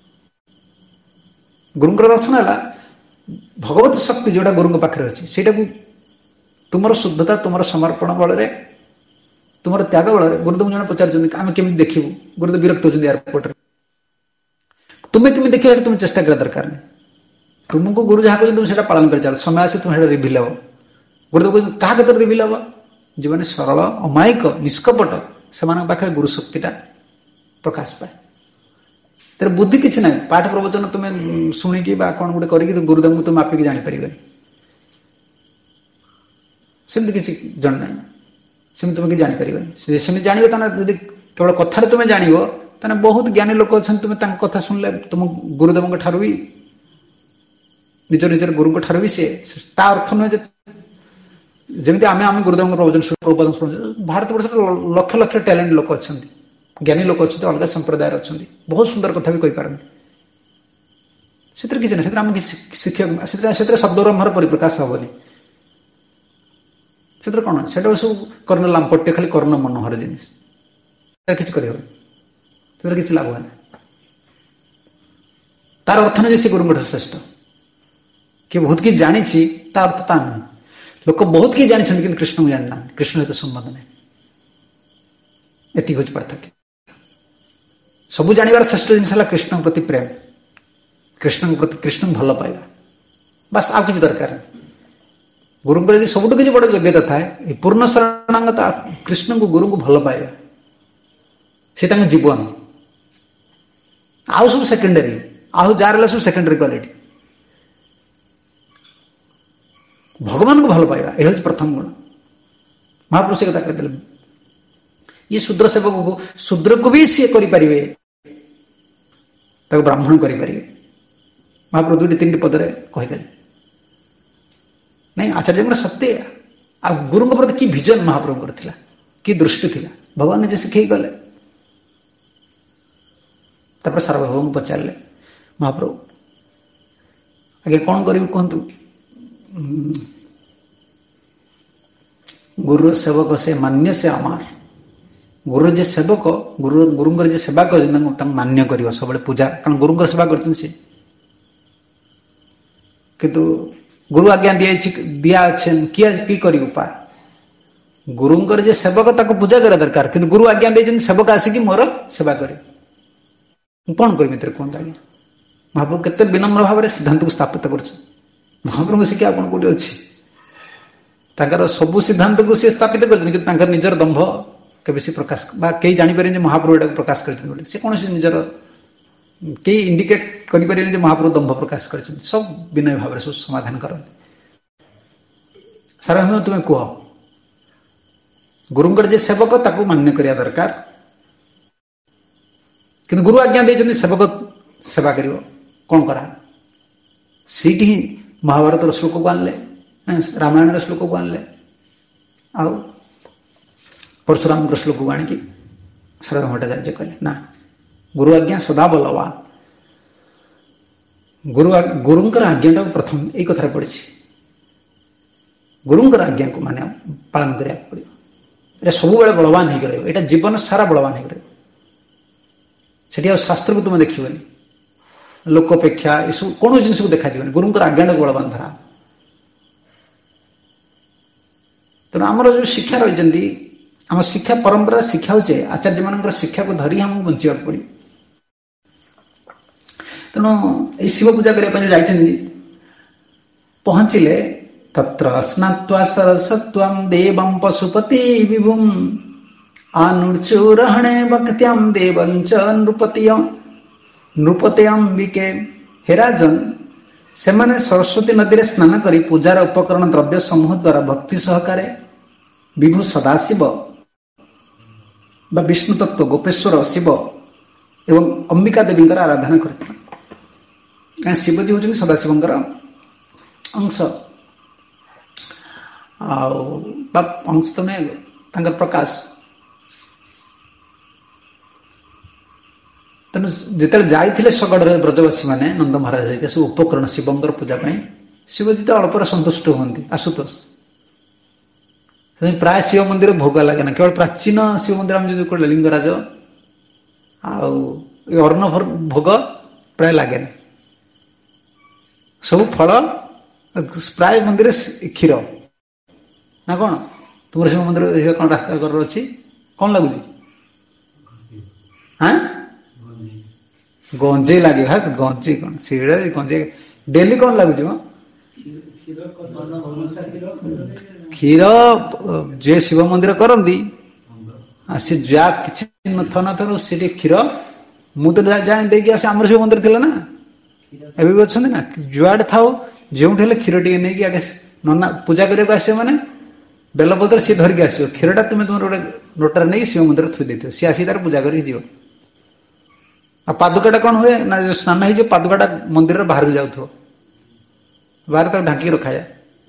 ଗୁରୁଙ୍କର ଦର୍ଶନ ହେଲା ଭଗବତ ଶକ୍ତି ଯୋଉଟା ଗୁରୁଙ୍କ ପାଖରେ ଅଛି, ସେଇଟାକୁ ତୁମର ଶୁଦ୍ଧତା, ତୁମର ସମର୍ପଣ ବଳରେ, ତୁମର ତ୍ୟାଗ ବଳରେ। ଗୁରୁଦେବ ଜଣେ ପଚାରୁଛନ୍ତି ଆମେ କେମିତି ଦେଖିବୁ? ଗୁରୁଦେବ ବିରକ୍ତ ହଉଛନ୍ତି ଏୟାରପୋର୍ଟରେ, ତୁମେ କେମିତି ଦେଖିବ ତୁମେ ଚେଷ୍ଟା କରିବା ଦରକାର ନାହିଁ। ତୁମକୁ ଗୁରୁ ଯାହା କହୁଛନ୍ତି ତୁମେ ସେଇଟା ପାଳନ କରି ଚାଲ, ସମୟ ଆସି ତୁମେ ସେଇଟା ରିଭିଲ୍ ହବ। ଗୁରୁଦେବ କହୁଛନ୍ତି କାହା କ୍ଷେତ୍ରରେ ରିଭିଲ୍ ହବ? ଯେଉଁମାନେ ସରଳ, ଅମାୟିକ, ନିଷ୍କପଟ, ସେମାନଙ୍କ ପାଖରେ ଗୁରୁ ଶକ୍ତିଟା ପ୍ରକାଶ ପାଏ। ତାର ବୁଦ୍ଧି କିଛି ନାହିଁ, ପାଠ ପ୍ରବଚନ ତୁମେ ଶୁଣିକି ବା କ'ଣ ଗୋଟେ କରିକି ଗୁରୁଦେବଙ୍କୁ ତୁମେ ମାପିକି ଜାଣିପାରିବନି, ସେମିତି କିଛି ଜଣା ନାହିଁ, ସେମିତି ତୁମେ କିଛି ଜାଣିପାରିବନି। ସେମିତି ଜାଣିବ ତାହେଲେ ଯଦି କେବଳ କଥାରେ ତୁମେ ଜାଣିବ, ତାହେଲେ ବହୁତ ଜ୍ଞାନୀ ଲୋକ ଅଛନ୍ତି, ତୁମେ ତାଙ୍କ କଥା ଶୁଣିଲେ ତୁମ ଗୁରୁଦେବଙ୍କ ଠାରୁ ବି, ନିଜ ନିଜର ଗୁରୁଙ୍କ ଠାରୁ ବି ସିଏ, ତା ଅର୍ଥ ନୁହେଁ ଯେ ଯେମିତି ଆମେ ଆମେ ଗୁରୁଦେବଙ୍କ ପ୍ରବଚନ ଭାରତ ବର୍ଷରେ ଲକ୍ଷ ଲକ୍ଷ ଟ୍ୟାଲେଣ୍ଟ ଲୋକ ଅଛନ୍ତି, ଜ୍ଞାନୀ ଲୋକ ଅଛନ୍ତି, ଅଲଗା ସମ୍ପ୍ରଦାୟର ଅଛନ୍ତି, ବହୁତ ସୁନ୍ଦର କଥା ବି କହିପାରନ୍ତି। ସେଥିରେ କିଛି ନାହିଁ, ସେଥିରେ ଆମେ କିଛି ଶିଖିବାକୁ, ସେଥିରେ ସେଥିରେ ଶବ୍ଦବ୍ରହ୍ମର ପରିପ୍ରକାଶ ହବନି। ସେଥିରେ କ'ଣ? ସେଟା ସବୁ କର୍ଣ୍ଣ ଲାମ୍ପଟ୍ୟ, ଖାଲି କର୍ଣ୍ଣ ମନୋହର ଜିନିଷ, କିଛି କରିହବନି, ସେଥିରେ କିଛି ଲାଭ ନାହିଁ। ତାର ଅର୍ଥ ନୁହେଁ ଯେ ସେ ଗୁରୁଙ୍କ ଠାରୁ ଶ୍ରେଷ୍ଠ, କିଏ ବହୁତ କିଛି ଜାଣିଛି ତା ଅର୍ଥ ତା ନୁହେଁ। ଲୋକ ବହୁତ କିଛି ଜାଣିଛନ୍ତି କିନ୍ତୁ କୃଷ୍ଣଙ୍କୁ ଜାଣିନାହାନ୍ତି, କୃଷ୍ଣ ସହିତ ସମ୍ବନ୍ଧ ନାହିଁ। ଏତିକି ହେଉଛି ପାର୍ଥକ୍ୟ। ସବୁ ଜାଣିବାର ଶ୍ରେଷ୍ଠ ଜିନିଷ ହେଲା କୃଷ୍ଣଙ୍କ ପ୍ରତି ପ୍ରେମ, କୃଷ୍ଣଙ୍କ ପ୍ରତି କୃଷ୍ଣଙ୍କୁ ଭଲ ପାଇବା, ବାସ୍, ଆଉ କିଛି ଦରକାର ନାହିଁ। ଗୁରୁଙ୍କର ଯଦି ସବୁଠୁ କିଛି ବଡ଼ ଯୋଗ୍ୟତା ଥାଏ, ଏ ପୂର୍ଣ୍ଣ ଶରଣାଗତ କୃଷ୍ଣଙ୍କୁ, ଗୁରୁଙ୍କୁ ଭଲ ପାଇବା, ସେ ତାଙ୍କ ଜୀବନ। ଆଉ ସବୁ ସେକେଣ୍ଡାରୀ, ଆଉ ଯାହାର ହେଲା ସବୁ ସେକେଣ୍ଡାରୀ କ୍ୱାଲିଟି। ଭଗବାନଙ୍କୁ ଭଲ ପାଇବା ଏଇଟା ହେଉଛି ପ୍ରଥମ ଗୁଣ। ମହାପ୍ରଭୁ ସେ କଥା କହିଥିଲେ, ଇଏ ଶୂଦ୍ର ସେବକକୁ, ଶୂଦ୍ରକୁ ବି ସିଏ କରିପାରିବେ, ତାକୁ ବ୍ରାହ୍ମଣ କରିପାରିବେ। ମହାପ୍ରଭୁ ଦୁଇଟି ତିନିଟି ପଦରେ କହିଦେଲେ। ନାଇଁ, ଆଚାର୍ଯ୍ୟଙ୍କର ସତ୍ୟ। ଆଉ ଗୁରୁଙ୍କ ପ୍ରତି କି ଭିଜନ ମହାପ୍ରଭୁଙ୍କର ଥିଲା, କି ଦୃଷ୍ଟି ଥିଲା, ଭଗବାନ ନିଜେ ଶିଖେଇ ଗଲେ। ତାପରେ ସାର୍ବଭୌମ ପଚାରିଲେ ମହାପ୍ରଭୁ ଆगे କଣ କରିବୁ କୁହନ୍ତୁ? ଗୁରୁ ସେବକ ସେ ମାନ୍ୟ ସେ ଆମର। ଗୁରୁ ଯେ ସେବକ ଗୁରୁ ଗୁରୁଙ୍କର ଯେ ସେବା କରିଛନ୍ତି ତାଙ୍କୁ ତାଙ୍କୁ ମାନ୍ୟ କରିବ ସବୁବେଳେ ପୂଜା, କାରଣ ଗୁରୁଙ୍କର ସେବା କରିଛନ୍ତି ସେ। କିନ୍ତୁ ଗୁରୁ ଆଜ୍ଞା ଦିଆଯାଇଛି ଦିଆ ଅଛି କିଏ କି କରି ଉପାୟ? ଗୁରୁଙ୍କର ଯେ ସେବକ ତାକୁ ପୂଜା କରିବା ଦରକାର, କିନ୍ତୁ ଗୁରୁ ଆଜ୍ଞା ଦେଇଛନ୍ତି ସେବକ ଆସିକି ମୋର ସେବା କରେ। ମୁଁ କଣ କରିବି ଏଥିରେ କୁହନ୍ତୁ ଆଜ୍ଞା? ମହାପ୍ରଭୁ କେତେ ବିନମ୍ର ଭାବରେ ସିଦ୍ଧାନ୍ତକୁ ସ୍ଥାପିତ କରୁଛି। ମହାପ୍ରଭୁଙ୍କ ଶିକ୍ଷା ଆପଣ କୋଉଠି ଅଛି? ତାଙ୍କର ସବୁ ସିଦ୍ଧାନ୍ତକୁ ସେ ସ୍ଥାପିତ କରିଛନ୍ତି, କିନ୍ତୁ ତାଙ୍କର ନିଜର ଦମ୍ଭ କେବେ ସେ ପ୍ରକାଶ ବା କେହି ଜାଣିପାରିବେନି ଯେ ମହାପ୍ରଭୁ ଏଟାକୁ ପ୍ରକାଶ କରିଛନ୍ତି ବୋଲି। ସେ କୌଣସି ନିଜର କେହି ଇଣ୍ଡିକେଟ କରିପାରିବେନି ଯେ ମହାପ୍ରଭୁ ଦମ୍ଭ ପ୍ରକାଶ କରିଛନ୍ତି। ସବୁ ବିନୟ ଭାବରେ ସବୁ ସମାଧାନ କରନ୍ତି। ସାର୍ବଭୌମ ତୁମେ କୁହ, ଗୁରୁଙ୍କର ଯେ ସେବକ ତାକୁ ମାନ୍ୟ କରିବା ଦରକାର, କିନ୍ତୁ ଗୁରୁ ଆଜ୍ଞା ଦେଇଛନ୍ତି ସେବକ ସେବା କରିବ, କଣ କରା? ସେଇଠି ହିଁ ମହାଭାରତର ଶ୍ଲୋକକୁ ଆଣିଲେ, ରାମାୟଣର ଶ୍ଲୋକକୁ ଆଣିଲେ, ଆଉ ପରଶୁରାମଙ୍କର ଶ୍ଲୋକକୁ ଆଣିକି ସାର୍ବଭୌମ ଭଟ୍ଟାଚାର୍ଯ୍ୟ କହିଲେ ନା, ଗୁରୁ ଆଜ୍ଞା ସଦା ବଲବାନ। ଗୁରୁ ଗୁରୁଙ୍କର ଆଜ୍ଞାଟାକୁ ପ୍ରଥମ ଏଇ କଥାରେ ପଡ଼ିଛି, ଗୁରୁଙ୍କର ଆଜ୍ଞାକୁ ମାନେ ପାଳନ କରିବାକୁ ପଡ଼ିବ। ଏଇଟା ସବୁବେଳେ ବଳବାନ ହେଇକି ରହିବ, ଏଇଟା ଜୀବନ ସାରା ବଳବାନ ହେଇକି ରହିବ। ସେଠି ଆଉ ଶାସ୍ତ୍ରକୁ ତୁମେ ଦେଖିବନି, ଲୋକପେକ୍ଷା ଏସବୁ କୌଣସି ଜିନିଷକୁ ଦେଖାଯିବନି, ଗୁରୁଙ୍କର ଆଜ୍ଞାଟାକୁ ବଳବାନ ଧରା। ତେଣୁ ଆମର ଯୋଉ ଶିକ୍ଷା ରହିଛନ୍ତି, ଆମ ଶିକ୍ଷା ପରମ୍ପରା ଶିକ୍ଷା ହଉଛି ଆଚାର୍ଯ୍ୟ ମାନଙ୍କର ଶିକ୍ଷାକୁ ଧରି ଆମକୁ ବଞ୍ଚିବାକୁ ପଡ଼ିବ। ତେଣୁ ଏଇ ଶିବ ପୂଜା କରିବା ପାଇଁ ଯାଇଛନ୍ତି, ପହଞ୍ଚିଲେ ତତ୍ର ସ୍ନାତ୍ୱା ସରସ୍ୱତ୍ୱଂ ଦେବଂ ପଶୁପତି ବିଭୁଂ ଆନୁର୍ଚୁରହଣେ ଭକ୍ତ୍ୟାଂ ଦେବଞ୍ଚ ନୃପତିୟ ନୃପତେୟମ୍ବିକେ। ହେ ରାଜନ, ସେମାନେ ସରସ୍ୱତୀ ନଦୀରେ ସ୍ନାନ କରି ପୂଜାର ଉପକରଣ ଦ୍ରବ୍ୟ ସମୂହ ଦ୍ୱାରା ଭକ୍ତି ସହକାରେ ବିଭୁ ସଦାଶିବ ବା ବିଷ୍ଣୁ ତତ୍ତ୍ୱ ଗୋପେଶ୍ୱର ଶିବ ଏବଂ ଅମ୍ବିକା ଦେବୀଙ୍କର ଆରାଧନା କରିଥିଲେ। କାରଣ ଶିବଜୀ ହେଉଛନ୍ତି ସଦାଶିବଙ୍କର ଅଂଶ, ଆଉ ବା ଅଂଶ ତ ନୁହେଁ, ତାଙ୍କର ପ୍ରକାଶ। ତେଣୁ ଯେତେବେଳେ ଯାଇଥିଲେ ଶଗଡ଼ରେ ବ୍ରଜବାସୀ ମାନେ ନନ୍ଦ ମହାରାଜ ହେରିକା ସବୁ ଉପକରଣ ଶିବଙ୍କର ପୂଜା ପାଇଁ, ଶିବଜୀ ତ ଅଳ୍ପରେ ସନ୍ତୁଷ୍ଟ ହୁଅନ୍ତି, ଆଶୁତୋଷ। ପ୍ରାୟ ଶିବ ମନ୍ଦିର ଭୋଗ ଲାଗେ ନା, କେବଳ ପ୍ରାଚୀନ ଶିବ ମନ୍ଦିର ଆମେ ଯଦି କହିଲେ ଲିଙ୍ଗରାଜ ଆଉ ଏ ଅର୍ଣ୍ଣ ଭୋଗ ପ୍ରାୟ ଲାଗେନି, ସବୁ ଫଳ, ପ୍ରାୟ ମନ୍ଦିର କ୍ଷୀର ନା କଣ? ତୁମର ଶିବ ମନ୍ଦିର କଣ ରାସ୍ତା ଘରର ଅଛି, କଣ ଲାଗୁଛି? ହଁ ଗଞ୍ଜେଇ ଲାଗିବ, ହଁ ଗଞ୍ଜେଇ କଣ ସେଇଟା ଗଞ୍ଜେଇ ଡେଲି କଣ ଲାଗୁଛି ମ? କ୍ଷୀର ଯିଏ ଶିବ ମନ୍ଦିର କରନ୍ତି, ସେ ଯାହା କିଛି ନଥାଉ ନଥାଉ ସେଠି କ୍ଷୀର, ମୁଁ ତ ଯାଏ ଦେଇକି ଆସେ, ଆମର ଶିବ ମନ୍ଦିର ଥିଲା ନା, ଏବେ ବି ଅଛନ୍ତି ନା, ଯୁଆଡେ ଥାଉ ଯେଉଁଠି ହେଲେ କ୍ଷୀର ଟିକେ ନେଇକି ଆଗେ ନନା ପୂଜା କରିବାକୁ ଆସିବ, ମାନେ ବେଲପତ୍ର ସିଏ ଧରିକି ଆସିବ, କ୍ଷୀରଟା ତୁମେ ତୁମର ଗୋଟେ ଲୋଟାରେ ନେଇକି ଶିବ ମନ୍ଦିର ଥୋଇ ଦେଇଥିବ, ସିଏ ଆସିକି ତାର ପୂଜା କରିକି ଯିବ। ଆଉ ପାଦୁକାଟା କଣ ହୁଏ ନା, ସ୍ନାନ ହେଇଯିବ ପାଦୁକାଟା ମନ୍ଦିରର ବାହାରକୁ ଯାଉଥିବ, ବାହାରେ ତାକୁ ଢାଙ୍କିକି ରଖାଯାଏ,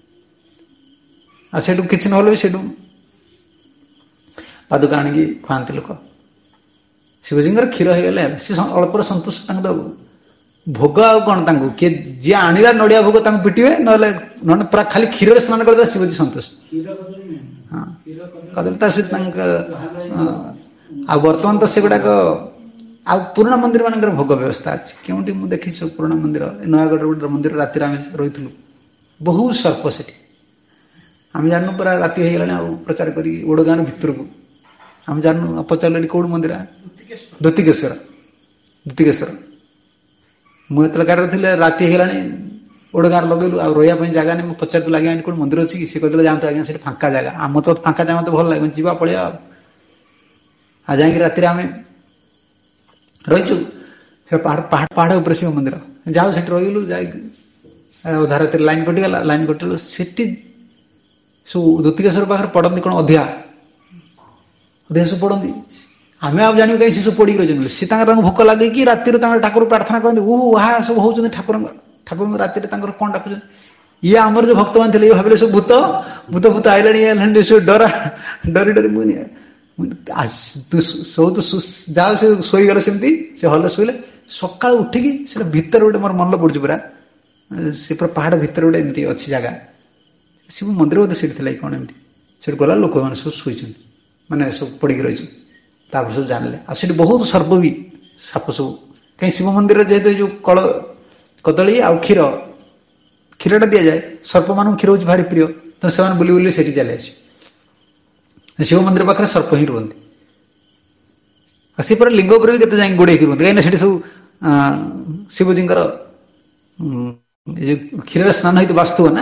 ଆଉ ସେଇଠୁ କିଛି ନହେଲେ ବି ସେଇଠୁ ପାଦୁକା ଆଣିକି ଖୁଆନ୍ତି ଲୋକ। ଶିବଜୀଙ୍କର କ୍ଷୀର ହେଇଗଲେ ସେ ଅଳ୍ପରେ ସନ୍ତୁଷ୍ଟ, ତାଙ୍କୁ ତ ଭୋଗ ଆଉ କଣ, ତାଙ୍କୁ କିଏ ଯିଏ ଆଣିଲା ନଡିଆ ଭୋଗ ତାଙ୍କୁ ପିଟିବେ, ନହେଲେ ନହେଲେ ପୁରା ଖାଲି କ୍ଷୀରରେ ସ୍ନାନ କରିଦେଲେ ଶିବଜୀ ସନ୍ତୁଷ୍ଟ। ହଁ କଦଳୀ ତା ସହିତ ତାଙ୍କର, ଆଉ ବର୍ତ୍ତମାନ ତ ସେଗୁଡାକ ଆଉ ପୁରୁଣା ମନ୍ଦିର ମାନଙ୍କର ଭୋଗ ବ୍ୟବସ୍ଥା ଅଛି। କେଉଁଠି ମୁଁ ଦେଖିଛି ପୁରୁଣା ମନ୍ଦିର, ନୟାଗଡ଼ର ଗୋଟେ ମନ୍ଦିର, ରାତିରେ ଆମେ ରହିଥିଲୁ, ବହୁତ ସର୍ପ ସେଠି, ଆମେ ଜାଣିନୁ ପୁରା ରାତି ହେଇଗଲାଣି ଆଉ ପ୍ରଚାର କରି ଓଡଗାଁର ଭିତରକୁ, ଆମେ ଜାଣିନୁ, ପଚାରିଲେଣି କୋଉଠି ମନ୍ଦିର? ଦ୍ୱତିକେଶ୍ୱର। ଦ୍ୱତିକେଶ୍ୱର ମୁଁ ଯେତେବେଳେ ଗାଡ଼ିରେ ଥିଲେ, ରାତି ହେଇଗଲାଣି, ଓଡଗାଁରେ ଲଗେଇଲୁ, ଆଉ ରହିବା ପାଇଁ ଜାଗା ନେଇ, ମୁଁ ପଚାରିଥିଲି ଆଜ୍ଞା ଏଠି କୋଉଠି ମନ୍ଦିର ଅଛି କି? ସେ କହିଥିଲେ ଯାଆନ୍ତୁ ଆଜ୍ଞା ସେଠି ଫାଙ୍କା ଜାଗା। ଆମ ତ ଫାଙ୍କା ଜାଗା ମତେ ଭଲ ଲାଗେ, ଯିବା ପଳେଇବା ଆଉ। ଆଉ ଯାଇକି ରାତିରେ ଆମେ ରହିଛୁ, ସେ ପାହାଡ଼ ପାହାଡ଼ ପାହାଡ଼ ଉପରେ ଶିବ ମନ୍ଦିର, ଯାଉ ସେଠି ରହିଲୁ, ଯାଇକି ଅଧା ରାତିରେ ଲାଇନ କଟିଗଲା, ଲାଇନ କଟିଗଲୁ, ସେଠି ସବୁ ଦ୍ୱତିକେଶ୍ୱର ପାଖରେ ପଡନ୍ତି କଣ ଅଧିଆ, ଅଧିଆ ସବୁ ପଡନ୍ତି, ଆମେ ଆଉ ଜାଣିବୁ କାହିଁ ସେ ସବୁ ପଡିକି ରହିଛନ୍ତି, ସେ ତାଙ୍କର ତାଙ୍କୁ ଭୋକ ଲାଗେଇକି ରାତିରେ ତାଙ୍କର ଠାକୁର ପ୍ରାର୍ଥନା କରନ୍ତି, ଉହୁ ଆହା ସବୁ ହଉଛନ୍ତି ଠାକୁରଙ୍କ ଠାକୁରଙ୍କ ରାତିରେ ତାଙ୍କର କଣ ଡାକୁଛନ୍ତି। ଇଏ ଆମର ଯୋଉ ଭକ୍ତମାନେ ଥିଲେ, ଇଏ ଭାବିଲେ ସବୁ ଭୂତ ଭୂତ ଭୂତ ଆଇଲାଣି, ସବୁ ଡରା ଡରି ଡରି ମୁଁ ସବୁ ଯାହା ସେ ଶୋଇଗଲେ ସେମିତି ସେ ହଲ ଶୋଇଲେ ସକାଳୁ ଉଠିକି ସେଟା ଭିତରେ ଗୋଟେ ମୋର ମନେ ପଡୁଛି ପୁରା ସେ ପୁରା ପାହାଡ ଭିତରେ ଗୋଟେ ଏମିତି ଅଛି ଜାଗା ଶିବ ମନ୍ଦିର ବୋଧେ ସେଠି ଥିଲା କଣ ଏମିତି ସେଠି ଗଲା ଲୋକମାନେ ସବୁ ଶୋଇଛନ୍ତି ମାନେ ସବୁ ପଡିକି ରହିଛି ତାପରେ ସବୁ ଜାଣିଲେ ଆଉ ସେଠି ବହୁତ ସର୍ପ ବି ସାପ ସବୁ କାହିଁ ଶିବ ମନ୍ଦିରରେ ଯେହେତୁ ଯୋଉ କଳ କଦଳୀ ଆଉ କ୍ଷୀର କ୍ଷୀରଟା ଦିଆଯାଏ ସର୍ପମାନଙ୍କୁ କ୍ଷୀର ହଉଛି ଭାରି ପ୍ରିୟ ତେଣୁ ସେମାନେ ବୁଲି ବୁଲି ସେଠି ଚାଲି ଆସିବେ ଶିବ ମନ୍ଦିର ପାଖରେ ସର୍ପ ହିଁ ରୁହନ୍ତି ଆଉ ସେ ପୁରା ଲିଙ୍ଗ ଉପରେ ବି କେତେ ଯାଇକି ଗୋଡେଇକି ରୁହନ୍ତି କାହିଁକିନା ସେଠି ସବୁ ଶିବଜୀଙ୍କର ଯୋଉ କ୍ଷୀରରେ ସ୍ନାନ ହେଇତ ବାସ୍ତୁବ ନା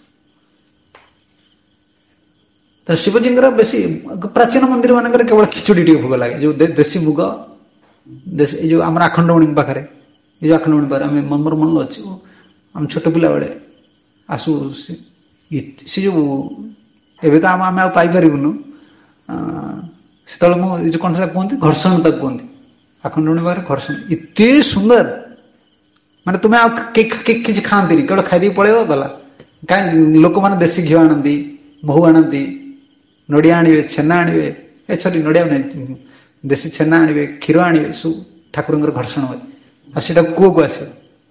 ତ ଶିବଜୀଙ୍କର ବେଶୀ ପ୍ରାଚୀନ ମନ୍ଦିର ମାନଙ୍କରେ କେବଳ ଖିଚୁଡି ଟିକେ ଭୋଗ ଲାଗେ ଯୋଉ ଦେଶୀ ମୁଗ ଏଇ ଯୋଉ ଆମର ଆଖଣ୍ଡମଣି ପାଖରେ ଏଇ ଯୋଉ ଆଖଣ୍ଡମଣି ପାଖରେ ଆମେ ମୋର ମନ ଅଛି ଆମେ ଛୋଟ ପିଲା ବେଳେ ଆସୁ ସେ ଯୋଉ ଏବେ ତ ଆମ ଆମେ ଆଉ ପାଇପାରିବୁନୁ ସେତେବେଳେ ମୁଁ ଏ ଯୋଉ କଣ ସେଟା କୁହନ୍ତି ଘର୍ଷଣ ତାକୁ କୁହନ୍ତି ଆଖଣ୍ଡମଣି ପାଖରେ ଘର୍ଷଣ ଏତେ ସୁନ୍ଦର ମାନେ ତୁମେ ଆଉ କିଛି ଖାଆନ୍ତିନି କେବଳ ଖାଇଦେଇକି ପଳେଇବ ଗଲା କାହିଁକି ଲୋକମାନେ ଦେଶୀ ଘିଅ ଆଣନ୍ତି ମହୁ ଆଣନ୍ତି ନଡିଆ ଆଣିବେ ଛେନା ଆଣିବେ ଏ ସରି ନଡିଆ ନାହିଁ ଦେଶୀ ଛେନା ଆଣିବେ କ୍ଷୀର ଆଣିବେ ସବୁ ଠାକୁରଙ୍କର ଘର୍ଷଣ ହୁଏ ଆଉ ସେଟା କୂଅକୁ ଆସିବ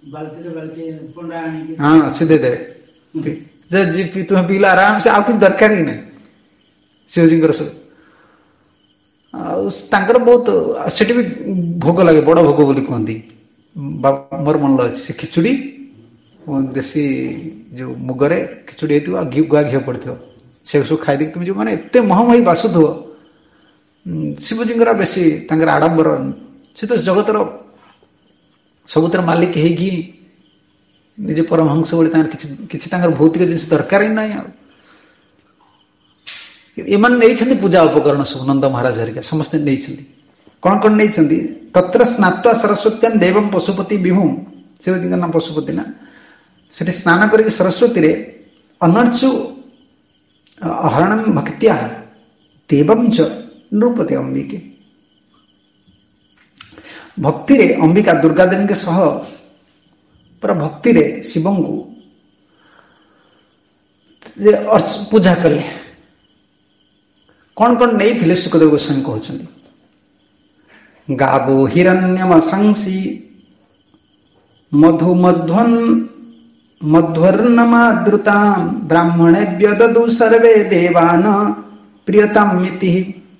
ହଁ ସେ ଦେଇଦେବେ ତୁମେ ପିଇଲା ଆରାମସେ ଆଉ କିଛି ଦରକାର ହିଁ ନାହିଁ ଶିବଜୀଙ୍କର ସବୁ ଆଉ ତାଙ୍କର ବହୁତ ସେଠି ବି ଭୋଗ ଲାଗେ ବଡ ଭୋଗ ବୋଲି କୁହନ୍ତି ମୋର ମନେ ଅଛି ସେ ଖିଚୁଡି ଦେଶୀ ଯୋଉ ମୁଗରେ ଖିଚୁଡି ହେଇଥିବ ଆଉ ଘି ଗୁଆ ଘିଅ ପଡିଥିବ ସେ ସବୁ ଖାଇଦେଇକି তুমি ଯୋଉ ମାନେ ଏତେ ମହମହି ବାସୁଥିବ ଶିବଜୀଙ୍କର ବେଶୀ ତାଙ୍କର ଆଡମ୍ବର ସେ ତ ଜଗତର ସବୁଥିର ମାଲିକ ହେଇକି ନିଜେ ପରମହଂସ ଭଳି ତାଙ୍କର କିଛି କିଛି ତାଙ୍କର ଭୌତିକ ଜିନିଷ ଦରକାର ହିଁ ନାହିଁ ଆଉ ଏମାନେ ନେଇଛନ୍ତି ପୂଜା ଉପକରଣ ସବୁ ନନ୍ଦ ମହାରାଜ ହେରିକା ସମସ୍ତେ ନେଇଛନ୍ତି କଣ କଣ ନେଇଛନ୍ତି ତତ୍ର ସ୍ନାତ୍ୱା ସରସ୍ୱତ୍ୟାଂ ଦେବଂ ପଶୁପତି ବିଭୁ ଶିବଜୀଙ୍କ ନାମ ପଶୁପତି ନା ସେଠି ସ୍ନାନ କରିକି ସରସ୍ୱତୀରେ ଅନର୍ଚୁ ଅହରଣଂ ଭକ୍ତ୍ୟା ଦେବଂ ଚ ନୃପତି ଅମ୍ବିକେ ଭକ୍ତିରେ ଅମ୍ବିକା ଦୁର୍ଗା ଦେବୀଙ୍କ ସହ ପୁରା ଭକ୍ତିରେ ଶିବଙ୍କୁ ପୂଜା କଲେ କଣ କଣ ନେଇଥିଲେ ସୁଖଦେବ ଗୋସ୍ୱାମୀ କହୁଛନ୍ତି ଗାବୋ ହିରଣ୍ୟମଶାଂସି ମଧୁ ମଧ୍ୱନ୍ ମଧ୍ୱର୍ଣ୍ଣମାଦୃତାଂ ବ୍ରାହ୍ମଣେଭ୍ୟ ଦଦୁ ସର୍ବେ ଦେବାନ ପ୍ରିୟତାମିତି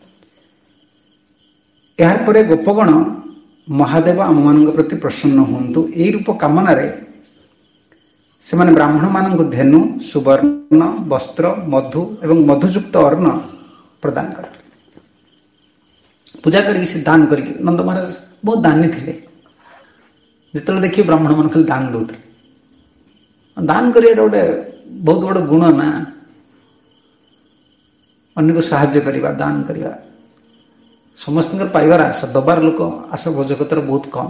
ଏହାର ପରେ ଗୋପଗଣ ମହାଦେବ ଆମମାନଙ୍କ ପ୍ରତି ପ୍ରସନ୍ନ ହୁଅନ୍ତୁ ଏହି ରୂପ କାମନାରେ ସେମାନେ ବ୍ରାହ୍ମଣ ମାନଙ୍କୁ ଧେନୁ ସୁବର୍ଣ୍ଣ ବସ୍ତ୍ର ମଧୁ ଏବଂ ମଧୁଯୁକ୍ତ ଅର୍ଣ୍ଣ ପ୍ରଦାନ କରନ୍ତି ପୂଜା କରିକି ସେ ଦାନ କରିକି ନନ୍ଦ ମହାରାଜ ବହୁତ ଦାନୀ ଥିଲେ ଯେତେବେଳେ ଦେଖିବେ ବ୍ରାହ୍ମଣ ମାନଙ୍କୁ ଖାଲି ଦାନ ଦଉଥିଲେ ଦାନ କରିବାଟା ଗୋଟେ ବହୁତ ବଡ ଗୁଣ ନା ଅନ୍ୟକୁ ସାହାଯ୍ୟ କରିବା ଦାନ କରିବା ସମସ୍ତଙ୍କର ପାଇବାର ଆଶା ଦବାର ଲୋକ ଆଶା ଜଗତର ବହୁତ କମ୍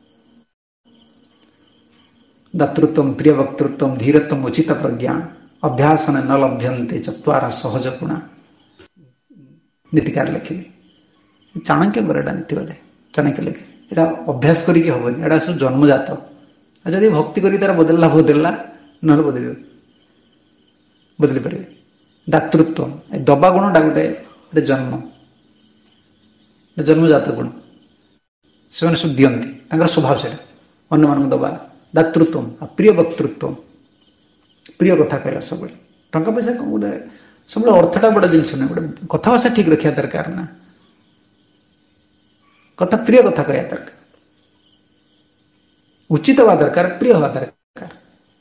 ଦାତୃତ୍ୱം ପ୍ରିୟ ବକ୍ତୃତ୍ୱം ଧୀରତ୍ୱം ଉଚିତ ପ୍ରଜ୍ଞା ଅଭ୍ୟାସନ ନ ଲଭ୍ୟନ୍ତେ ଚତ୍ୱାର ସହଜ ଗୁଣା ନୀତିକାର ଲେଖିଲେ ଚାଣକ୍ୟଙ୍କର ଏଇଟା ନୀତି ବୋଧେ ଚାଣକ୍ୟ ଲେଖେ ଏଇଟା ଅଭ୍ୟାସ କରିକି ହବନି ଏଇଟା ସବୁ ଜନ୍ମଜାତ ଆଉ ଯଦି ଭକ୍ତି କରି ତାର ବଦଳିଲା ବଦଳିଲା ନହେଲେ ବଦଳିବ ବଦଳି ପାରିବେ ଦାତୃତ୍ୱ ଏ ଦବା ଗୁଣଟା ଗୋଟେ ଗୋଟେ ଜନ୍ମ ଜନ୍ମଜାତ ଗୁଣ ସେମାନେ ସବୁ ଦିଅନ୍ତି ତାଙ୍କର ସ୍ୱଭାବ ସେଇଟା ଅନ୍ୟମାନଙ୍କୁ ଦବା ଦାତୃତ୍ୱം ଆଉ ପ୍ରିୟ ବକ୍ତୃତ୍ୱം ପ୍ରିୟ କଥା କହିଲା ସବୁବେଳେ ଟଙ୍କା ପଇସା ଗୋଟେ ସବୁବେଳେ ଅର୍ଥଟା ବଡ ଜିନିଷ ନାହିଁ ଗୋଟେ କଥାଭାଷା ଠିକ ରଖିବା ଦରକାର ନା କଥା ପ୍ରିୟ କଥା କହିବା ଦରକାର ଉଚିତ ହବା ଦରକାର ପ୍ରିୟ ହବା ଦରକାର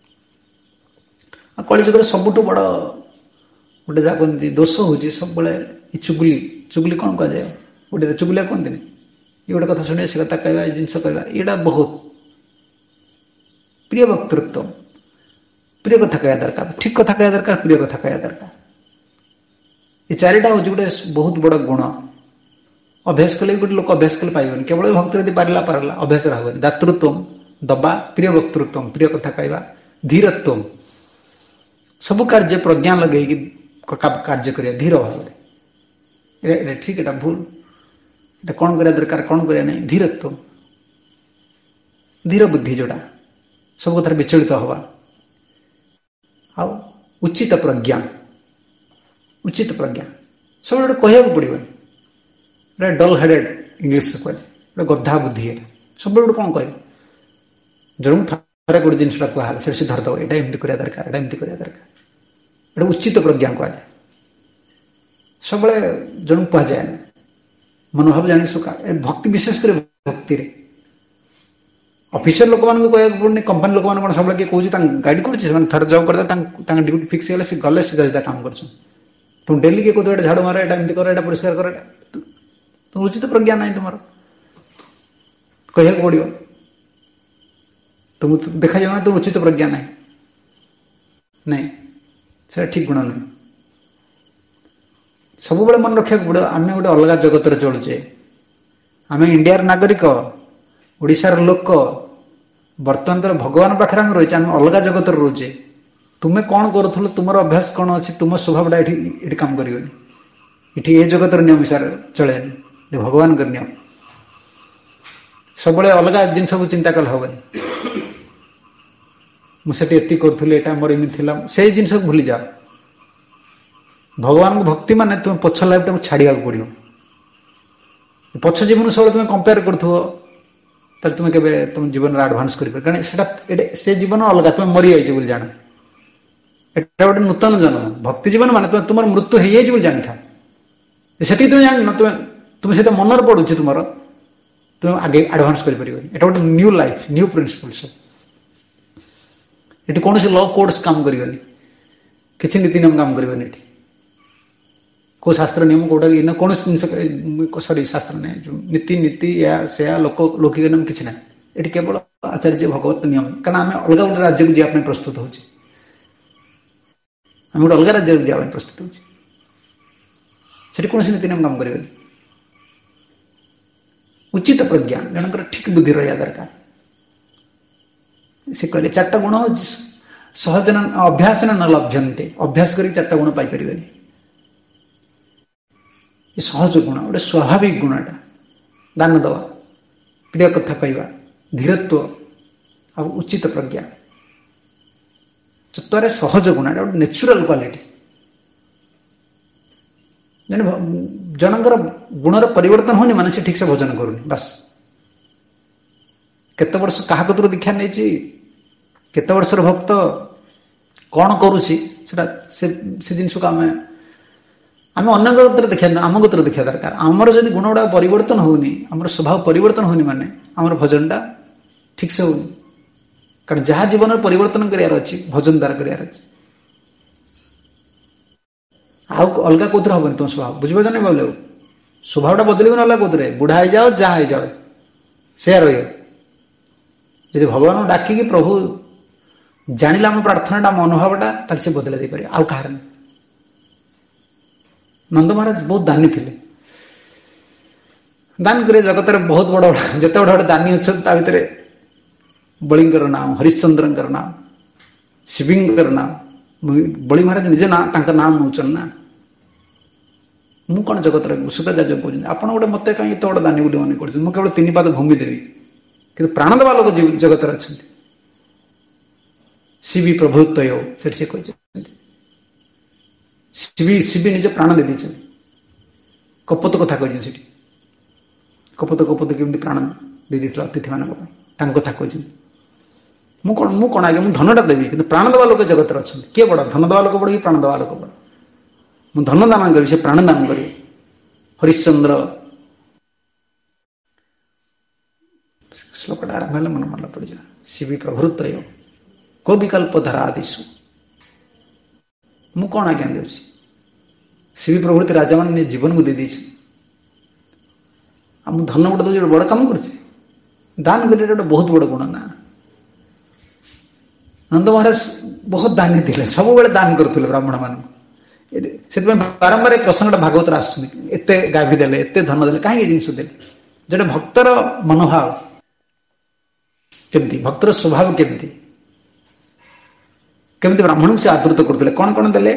ଆଉ କଳିଯୁଗରେ ସବୁଠୁ ବଡ ଗୋଟେ ଯାହା କୁହନ୍ତି ଦୋଷ ହଉଛି ସବୁବେଳେ ଏ ଚୁଗୁଲି ଚୁଗୁଲି କଣ କୁହାଯାଏ ଗୋଟେ ଚୁଗୁଲିଆ କୁହନ୍ତିନି ଏ ଗୋଟେ କଥା ଶୁଣିବା ସେ କଥା କହିବା ଏ ଜିନିଷ କହିବା ଏଇଟା ବହୁତ ପ୍ରିୟ ବକ୍ତୃତ୍ୱ ପ୍ରିୟ କଥା କହିବା ଦରକାର ଠିକ କଥା କହିବା ଦରକାର ପ୍ରିୟ କଥା କହିବା ଦରକାର ଏ ଚାରିଟା ହଉଛି ଗୋଟେ ବହୁତ ବଡ ଗୁଣ ଅଭ୍ୟାସ କଲେ ବି ଗୋଟେ ଲୋକ ଅଭ୍ୟାସ କଲେ ପାଇବନି କେବଳ ଭକ୍ତି ଯଦି ପାରିଲା ପାରିଲା ଅଭ୍ୟାସରେ ହବନି ଦାତୃତ୍ୱം ଦବା ପ୍ରିୟ ବକ୍ତୃତ୍ୱം ପ୍ରିୟ କଥା କହିବା ଧୀରତ୍ୱം ସବୁ କାର୍ଯ୍ୟ ପ୍ରଜ୍ଞା ଲଗେଇକି କାର୍ଯ୍ୟ କରିବା ଧୀର ଭାବରେ ଏଇଟା ଠିକ ଏଇଟା ଭୁଲ ଏଇଟା କଣ କରିବା ଦରକାର କଣ କରିବା ନାହିଁ ଧୀରତ୍ୱം ଧୀର ବୁଦ୍ଧି ଯୋଉଟା ସବୁ କଥାରେ ବିଚଳିତ ହବା ଆଉ ଉଚିତ ପ୍ରଜ୍ଞା ଉଚିତ ପ୍ରଜ୍ଞା ସବୁବେଳେ ଗୋଟେ କହିବାକୁ ପଡିବନି डल हेडेड इंग्लीश कह गधा बुद्धि सब गोटे कौन कह जो थे गोटे जिनसा कहला से धरदब यहाँ एमती करवा दरकार यहाँ एमती करवा दरकार ये उचित प्रज्ञा कह जाए सब जन कह जाए ना मनोभाव जानी सुखा भक्ति विशेषकर भक्ति रे ऑफिसर लोक मान कह पड़े कंपानी लोक मैंने सब किए कौन गाइड कर थर जब करते ड्यूटी फिक्स गले गले सीधा सीधा काम कर तुम डेली किए कहते झाड़ू मार यहाँ एमती कर परिष्कार कर तुम उचित प्रज्ञा ना तुम कह पड़ो तुम देखा जाए तुम उचित प्रज्ञा ना नहीं से ठीक गुण नुह सब मन रखा पड़ो आम गोटे अलग जगत चलुचे आम इंडियार नागरिक ओडिशार लोक बर्तमान तो भगवान पाखे आम रही आम अलग जगत रोचे तुम्हें कौन करूल तुम अभ्यास कौन अच्छी तुम स्वभावटा ये काम करनी ये जगत नियम हिसाब चले भगवान नियम सब अलग जिन चिंता कल हेनी मुझे एति करूँ मोर एमती से जिन भूली जाओ भगवान को भक्ति माने तुम पछ लाइफ टाइम छाड़ा पड़ो पछ जीवन सब तुम कंपेयर कर तुम के तुम जीवन आडभांस कर से जीवन अलग तुम मरी जाइए जान एटा गोटे नूतन जन्म भक्ति जीवन माने तुम तुम मृत्यु हो जाए जानी था से तुम जान तुम तुम से मनर पड़ू तुम तुम आगे आडभांस कर गोटे न्यू लाइफ न्यू प्रिंसिपल्स ये कौन लॉ कोड्स काम करनी किसी नीति नियम काम करनी को शास्त्र नियम कौटा इन कौन जिन सॉरी शास्त्र नहीं जो नीति नीति या से लोक लौकिक नियम किसी ना ये केवल आचार्य भगवत नियम कारण आम अलग गोटे राज्य को जावाई प्रस्तुत होचे आम गोटे अलग राज्य को जावाई प्रस्तुत होचे से कौन नीति नियम काम कर उचित प्रज्ञा जनकर ठीक बुद्धि रहा दरकार से कहले चार्टा गुण सहज अभ्यास न लभ्यन्ते अभ्यास कर चार्टा गुण पाइपर सहज गुण गोटे स्वाभाविक गुणटा दान दवा प्रिय कथा कहवा धीरत्व आ उचित प्रज्ञा चतुरे सहज गुण गोटे नेचुराल क्वालिटी जनकर गुणर परिवर्तन होनी माने से ठीक से भोजन करूनी बस केते वर्ष क्या कतुर दीक्षा नहीं केते वर्षर भक्त कौन करुच्ची से जिन को आम आम अन्न गतर देखा आम गतर देखा दरकार आमर जब गुण गुड़ा परिवर्तन होनी आम स्वभाव परिवर्तन होनी माने आमर भजनटा ठीक से होनी कारण जहाँ जीवन परिवर्तन करार अच्छी भजन द्वारा करार अच्छी आउ अलग कौन हम तुम स्वभाव बुझे नहीं बोले स्वभावटा बदल अलग कौन बुढ़ा हो जाओ जहाँ हो जाओ से रही यदि भगवान डाकिकी प्रभु जानिला आम प्रार्थनाटा मनोभावटा से बदल दे पारे आउ कहार नहीं नंद महाराज बहुत दानी थे दान करे जगत बहुत बड़ जिते बड़े बड़े दानी अच्छा भितर बलिंकर नाम हरिश्चंद्र नाम शिविंकर नाम बड़ी महाराज निजे ना नाम नौचन ना मु कौन जगत सुताचार्य कहते आप गोटे मत कहीं एत बड़ा दानी मन कर केवल तीन पाद भूमि देवी कि प्राण देवा लोक जगत अच्छा शिवी प्रभुत्व से कहते शिवी शिवी निजे प्राण दे दी कपत कथा कहते कपत कपत केमती प्राण दे दी अतिथि मान कथा कहते मु कौन मु कौन आगे मुझे धनटा देवी कि प्राण देवा लोक जगत अच्छा किए बड़ धन देवा लोक बड़ कि प्राण देवा लोक बड़ मुझे धन दान करी से प्राण दान करी हरिश्चंद्र श्लोकटा आरंभ है मन मन पड़ जाए शिवी प्रभुत्व को विकल्प धरा आदिशु मु कौन आज्ञा दे शिवी प्रभृति राजा मान जीवन को दे दी धन गोटे दे बड़ कम कर दान कर बहुत बड़ गुण ना नंद महाराज बहुत दानी थे सब बड़े दान करुले ब्राह्मण मान से बारंबार प्रसंगटा भागवत आते गाभी देले एते धन देले कहीं जिन देले जो भक्तर मनोभाव केमती भक्तर स्वभाव केमती केमती ब्राह्मण से आदृत करते कौन कौन देले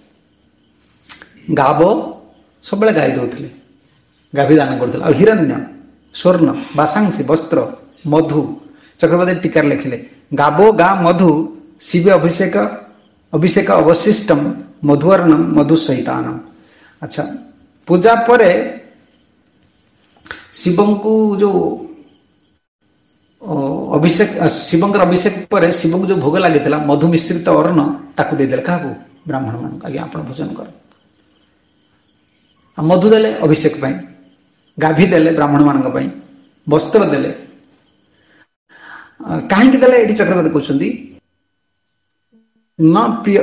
गाब सब गाई दौले गाभी दान करते आ हिरण्य स्वर्ण बासांसी वस्त्र मधु चक्रवर्ती टीकार लिखिले गाबो गा मधु शिव अभिषेक अभिषेक अवशिष्टम मधुवर्णम मधु सहितानम। अच्छा पूजा परे शिव को जो अभिषेक शिवंकर अभिषेक पर शिव को जो भोग लगी मधु मिश्रित अर्ण ताकू देदेले क्या ब्राह्मण मान आज्ञा आप भोजन कर मधु देले अभिषेक पाई गाभी देले ब्राह्मण मान वस्त्र देले कहीं देले ये चक्रवर्ती कहते न प्रिय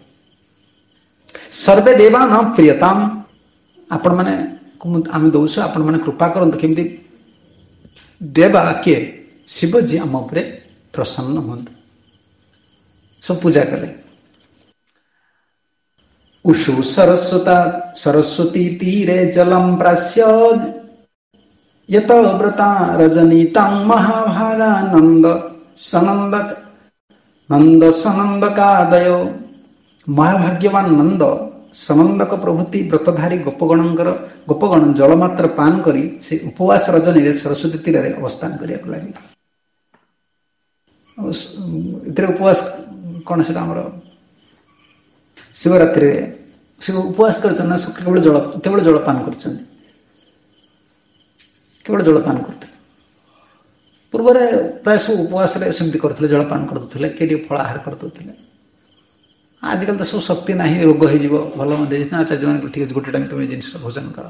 सर्वे देवा न प्रियताम आपण मैंने आम दौस आपण मैंने कृपा करते केमती देवा किए शिवजी आम उपरे प्रसन्न हूँ सब पूजा कले उषु सरस्वता सरस्वती तीरे जलम प्रास्य यत व्रता रजनीतां महाभागा नंद सनंद नंद सनंदकादय महाभाग्यवान नंद सनंदक प्रभृति व्रतधारी गोपगणंकर गोपगण जलमात्र पान करी से उपवास रजनी रे सरस्वती तीर रे अवस्थान करिया को लागि इतरे उपवास कौन से आमर शिवरात्रि शिव उपवास कर केवल जल केवल जलपान कर केवल जलपान करते पूर्व प्राय सब उपवास सेमती करते जलपान करदे किए फलाहार करदे आजकल तो सब शक्ति ना रोग हो भल मत आचार्य मान ठीक है गोटे टाइम तुम जिन भोजन कर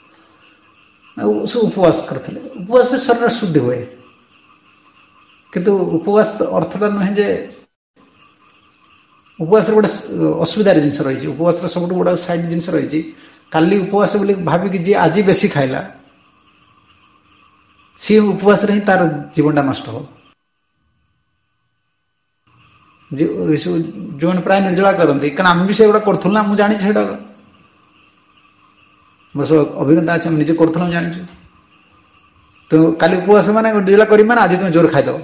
सब उपवास करते उपवास शरीर शुद्धि हुए किंतु उपवास अर्थटा नुहे जे उपवास गोटे असुविधार जिन रही उपवास सब बड़ा सैड जिन रही काली उपवास बोली भाविकी जी आज बेसी खाइला सी उपवास रे तार जीवनटा नष्ट हो जो प्राय निर्जला करती कारण आम भी से करूँ ना मुझे जानी से मोर सब अभिज्ञता अच्छे निजे करूँ जानी तो काली उपवास मैंने निर्जला कर आज तुम जोर खाईदेव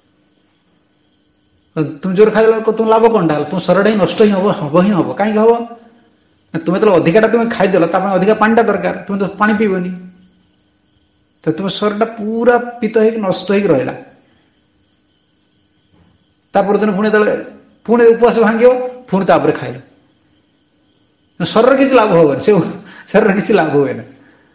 तुम जोर खाईदे तुम लाभ कौन डाल तुम शरीर ही नष्ट ही हम हम ही हम कहीं हम तुम्हें तो अधिकाटा तुम खाईदेल अधिका पानीटा दरकार तुम तो पानी पीबनी तो तुम शरीर पूरा पीत हो नष्ट हो रहा तापर दिन पुणी तले पुणी उपवास भांग पुणी तापर खाइल शरीर किसी लाभ होगा से शरीर किसी लाभ हुए ना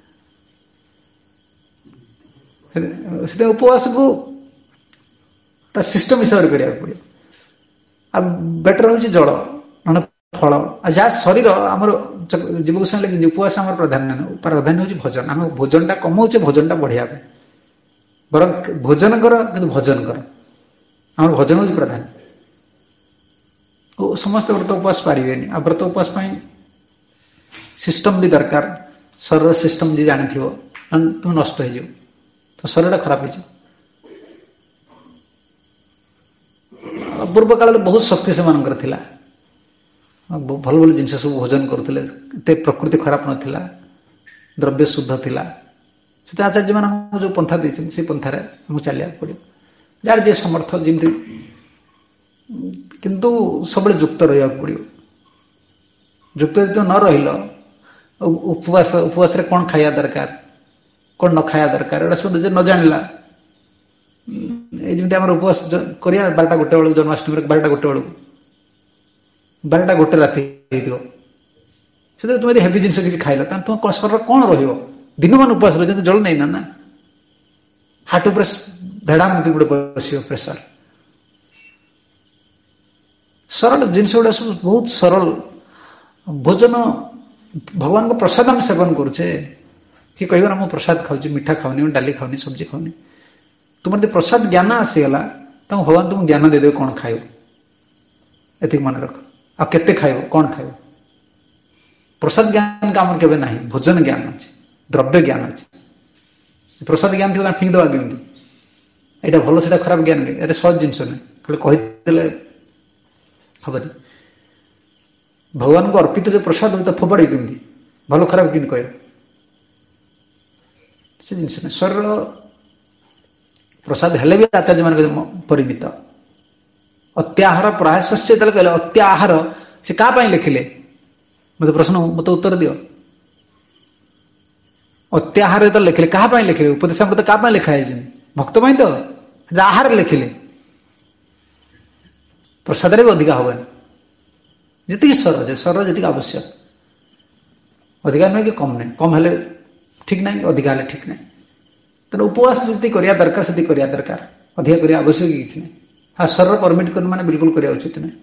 से उपवास को सिस्टम हिसाब से करा पड़े आ बेटर हूँ जल ना फल आ जहाँ शरीर आम जीव गोस्वामी लगे उपवास आम प्राधान्य प्राधान्य हूँ भजन आम भोजनटा कमाऊे भोजनटा बढ़िया बर भोजन कर कि भजन कर आम भजन हूँ प्राधान्य समस्त व्रत उपवास पारे आ व्रत उपवास सिस्टम भी दरकार शरीर सिस्टम जी जानी थो तुम नष्ट हो तो शरीर खराब हो पूर्व काल बहुत शक्ति से मानकर थिला भल भल जिन सब भोजन करते प्रकृति खराब नाला द्रव्य शुद्ध थिला से आचार्य मान जो पंथा देते से पंथार चलिया पड़ो जार जे समर्थ जमी किंतु सब युक्त रहा पड़ो युक्त जो न रही उपवास उपवास रे कौन खाया दरकार कौन न खाया दरकार एटा सब न जानिला जमी आम उपवास करिया बारटा गोटे बेलू जन्माष्टमी बारटा गोटे बेलू बारटा गोटे राति से तुम हेवी जिन किसी खाइल तुम शरीर कौन दिन मान उपवास रही जल नहीं ना ना हार्ट उपर धड़ाम गोटे बस प्रेसर सरल जिनस गुड़ा सब बहुत सरल भोजन भगवान को प्रसाद आम सेवन करुचे कि कह मु प्रसाद खाऊँ मीठा खाऊनी डाली खाऊनी सब्जी खाऊनी तुम यदि प्रसाद ज्ञान आसीगला तो भगवान तुमको ज्ञान देदेवे कौन खाइब एति मन रख आ केते खाइब कौन खाइब प्रसाद ज्ञान का आम केवे नहीं भोजन ज्ञान अच्छे द्रव्य ज्ञान अच्छे प्रसाद ज्ञान थी फिंग देवा केमती यहाँ भल से खराब ज्ञान अरे सहज जिनस ना खाली कहीदे हम भगवान को अर्पित जो प्रसाद हो तो फोपाड़ी केमती भल खराब केमती कह से जिनस ना शरीर प्रसाद हेले भी आचार्य मान परिमित अत्याहार प्रयास कहले अत्याहार से क्या लिखिले मत प्रश्न मत उत्तर दियो अत्याहार तो लिखिले क्या लिखिले उपदेशामृत क्या लिखा है भक्त तो आहार लिखिले प्रसाद भी अधिका हबनी जी स्वर स्वर जी आवश्यक अधिकार नुहे कि कम नहीं कम हेले ठीक नहीं अधिका हेले ठीक नहीं तेणु उपवास जी करा दरकार से करा दरकार अधिक करने आवश्यक किसी ना हाँ शरीर परमिट कर मैंने बिल्कुल करवा उचित ना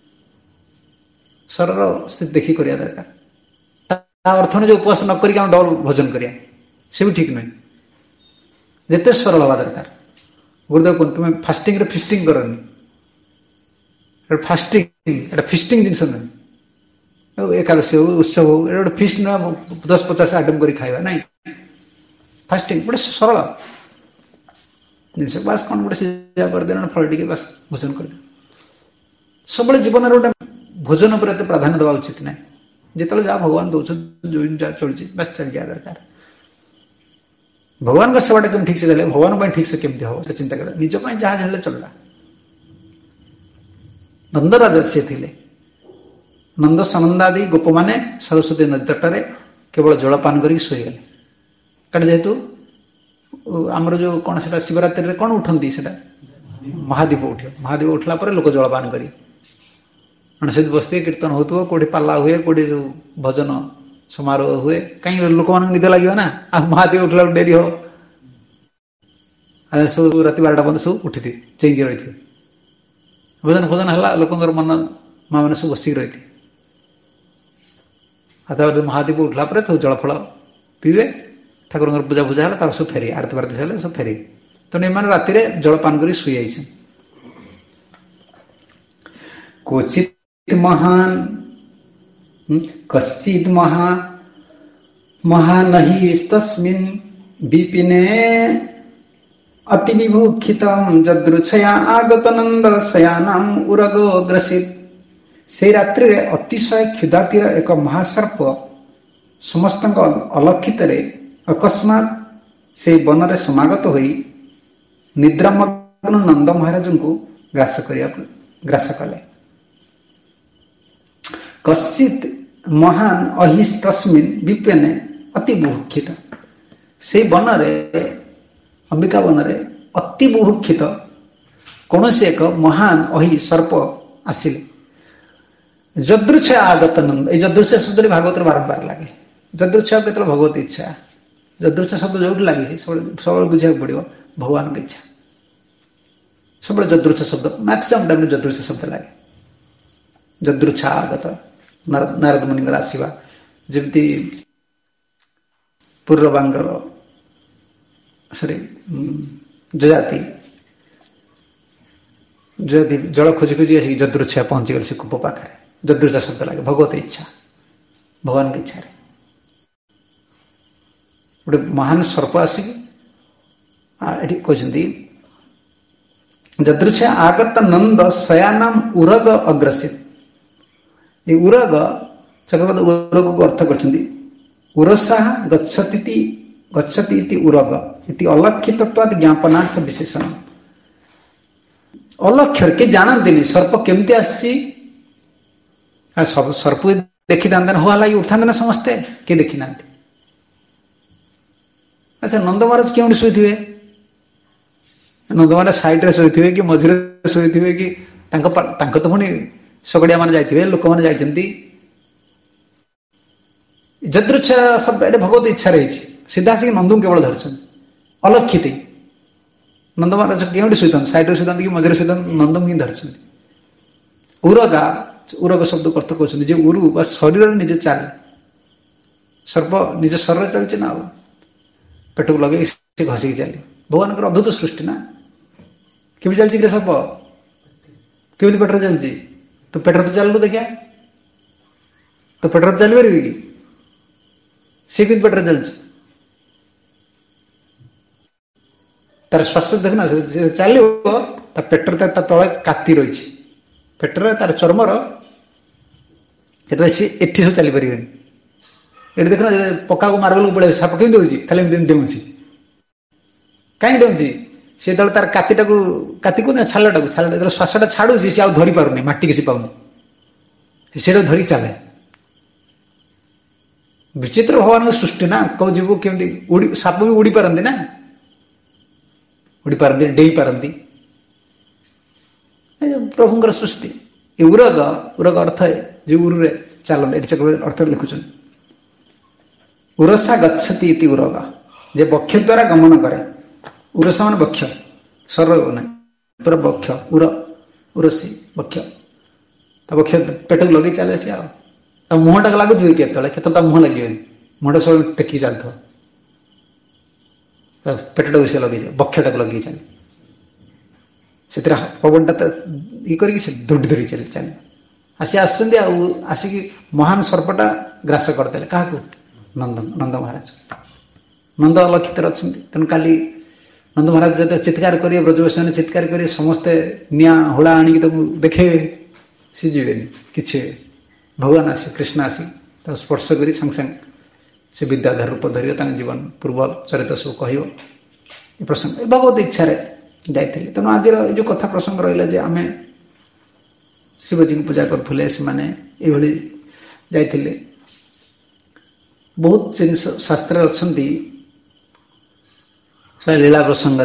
शरीर स्थिति देखी करा दरकार अर्थ नहीं जो उपवास न करें डबल भोजन करिया से भी ठीक नुहे जिते सरल हवा दरकार गुरुदेव कहते तुम फास्टिंग रे फिस्टिंग करनी फास्टिंग एटा फिस्टिंग जिनस नुहे एकादशी हो उत्सव हो गोटे फिस्ट नुह दस पचास आइटम कर खाଇବା ना फास्टिंग गोटे सरल जिनस बास कौन गोटे सिझा करदे फल टी बास भोजन कर सब जीवन गोटे भोजन पर प्राधान्य देवा उचित ना जिते जहाँ भगवान दौरान जो जहाँ चलती बस चल जाए दरकार भगवान का सेवाटा कम ठीक से गले भगवान ठीक से केमती हम चिंता कर निजप जहाँ चलला नंदराज से थे नंद सनंदादि गोप मैंने सरस्वती नदी तटरे केवल जलपान कर शोगले कटे जेहेतु आमर जो कौन से शिवरात्रि कौन उठती से महादीप उठे महादीप उठला लोक जलपान करें से बसते कीर्तन हो कौटे पाला हुए कौटे जो भजन समारोह हुए कहीं लोक मान निद लगे ना आ महादेव उठला डेरी हो सब रात बारटा बंद सब उठी थे चेंगी रही थे भजन भजन है लोकर मन माँ मैंने सब बसिक रही थी हाथ महादेव उठला सब जल फल पीवे ठाकुर पूजा पूजा है सब फेरी आरती बारती है सब फेरी तेणु एम राति जलपान कर शुई जाइए क्वचित महान कश्चित् महा महानहि तस्मिन् विपिने अति विभुखितं जदृच्छया आगत नंद शयानाम उरगो ग्रसित से रात्रि रे अतिशय क्षुधातिर एक महासर्प समस्त अलक्षित अकस्मात से वन रे समागत होई निद्रामग्न नंद महाराज को ग्रास करिया ग्रास कले कश्चित महान अहिस तस्मिन विपिने अति बुभुक्षित से वन रे अंबिका वन रे अति बुभुक्षित कौन से एक महान अहि सर्प आसिले जदृच्छ आगत नंद ये जदृच्छ शब्द भागवत बारंबार लगे जदृच्छ के भगवत इच्छा जदृच्छ शब्द जो लगी सब बुझा पड़ो भगवान की इच्छा सब जदृच्छ शब्द मैक्सिमम टाइम जदृच्छ शब्द लगे जदृच्छ आगत नारद मुनि आसवा जमती पूर्वबांगर सरी जजाति जजाति जल खोजी खोजी आसिक जदृच्छा पहुंची गले से कूप पाखे जदृच्छा शब्द लगे भगवत इच्छा भगवान की इच्छा गोटे महान सर्प आसिक कहते जदृच्छा आगत नंद शयानाम उरग अग्रसित ये उरग चक्रवर्ती उरग को अर्थ कर उरसा गच्छति गच्छति इति उरग इति अलक्षितत्वाद ज्ञापनार्थ विशेषण अलक्षर के जानते सर्प केमती आसी सब सर्प देखी था हो लगे उठा ना समस्ते किए देखी ना अच्छा नंद महाराज क्यों शोथे नंद महाराज साइड शोथे कि मझे शोथे कि तो पुणी सगड़िया मान जाइए लोक मैंने जाइए जदृच्छा शब्द ये भगवत इच्छा रही सीधा आसिक नंदू केवल धरछन अलक्षित नंद महाराज क्यों शुता साइड शुता कि मझे शुता नंदू ही धरछन उरगा उरग शब्द अर्थ कहते उरु बा शरीर निजे चले सर्प निज शरीर चलचे ना पेट को लगे घसिक चले भगवान अद्भुत सृष्टि ना केमी चलती कि सर्प केमी पेटर चलती तो पेटर तो चलू देखिया तो पेटर तो चल पारि कि सी कि पेटर चलती तार श्वास देखना चलो पेटर तले काति रही पेटर तार चर्मर सी एटी सब चली पारे ये देखना पक्का को मार्बल को पड़े साप कमी दूसरी खाली डेऊँची कहीं डेऊँची सी जो तार कातिटा को काति को छालटा को छाल श्वासटा छाड़ू सी आउ धरी पार माटी किसी पाऊनी से धरी चले विचित्र भगवान सृष्टि ना कौ जीव केमती उड़ी साप भी उड़ी पारती ना उड़ी पारती डेई पारती प्रभुंर सृष्टि ये उरग उरग अर्थ जो उरुरे चलते ये चक्रवर्ती अर्थ लिखुन उरसा गच्छति इति उरग जे बक्ष द्वारा गमन करे उरसा मान बक्ष सर ना पूरा बक्ष उर उरसी बक्ष बक्ष पेट को लगे चले सी आ मुहटा को लगुच केत मुह लगे मुहटा सब टेकी चलता पेटटा को सी लगे बक्षटा को लगे चले से पवन टा ये कर दौड़ी धरी चले चले आसी आसछन्ति आसिक महान सर्पटा ग्रास करदे क्या नंद नंद महाराज नंद अलक्षित अच्छा तेणु काली नंद महाराज जो चित्कार करेंगे ब्रजवासी मैंने चित्कार करेंगे समस्ते निआ हुड़ा आणिक देखे सी जीवे कि भगवान आस कृष्ण आसी स्पर्श कर संग संग से विद्याधर रूप धर जीवन पूर्व चरित सब कह प्रसंग भगवत इच्छा जाते तेणु आज जो कथा प्रसंग रहा आम शिवजी को पूजा करुले से मैंने जाते बहुत जिन शास्त्र अच्छा लीला प्रसंग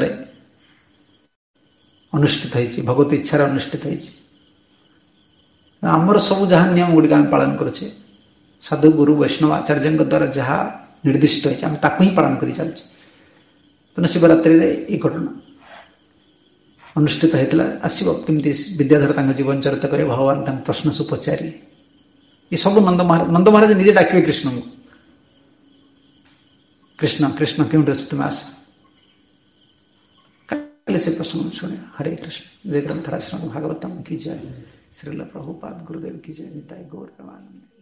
अनुष्ठित होती भगवत इच्छा अनुष्ठित होती आमर सब जहाँ नियम गुड़िक आम पालन करुचे साधु गुरु वैष्णव आचार्य द्वारा जहाँ निर्दिष्ट होती आम ताकू ही पालन कर चलुचे तेना शिवरात्रि ये घटना अनुष्ठित होता आसो कमी विद्याधर जीवन चरित करे भगवान प्रश्न सब पचारे ये सब नंद महाराज नंद महाराज निजे डाकिबे कृष्ण को कृष्ण कृष्ण क्यों तुम आस से प्रसंग सुने हरे कृष्ण जय ग्रंथराज भागवतम की जय श्रील प्रभुपाद गुरुदेव की जय निताय गौर प्रेमानंद।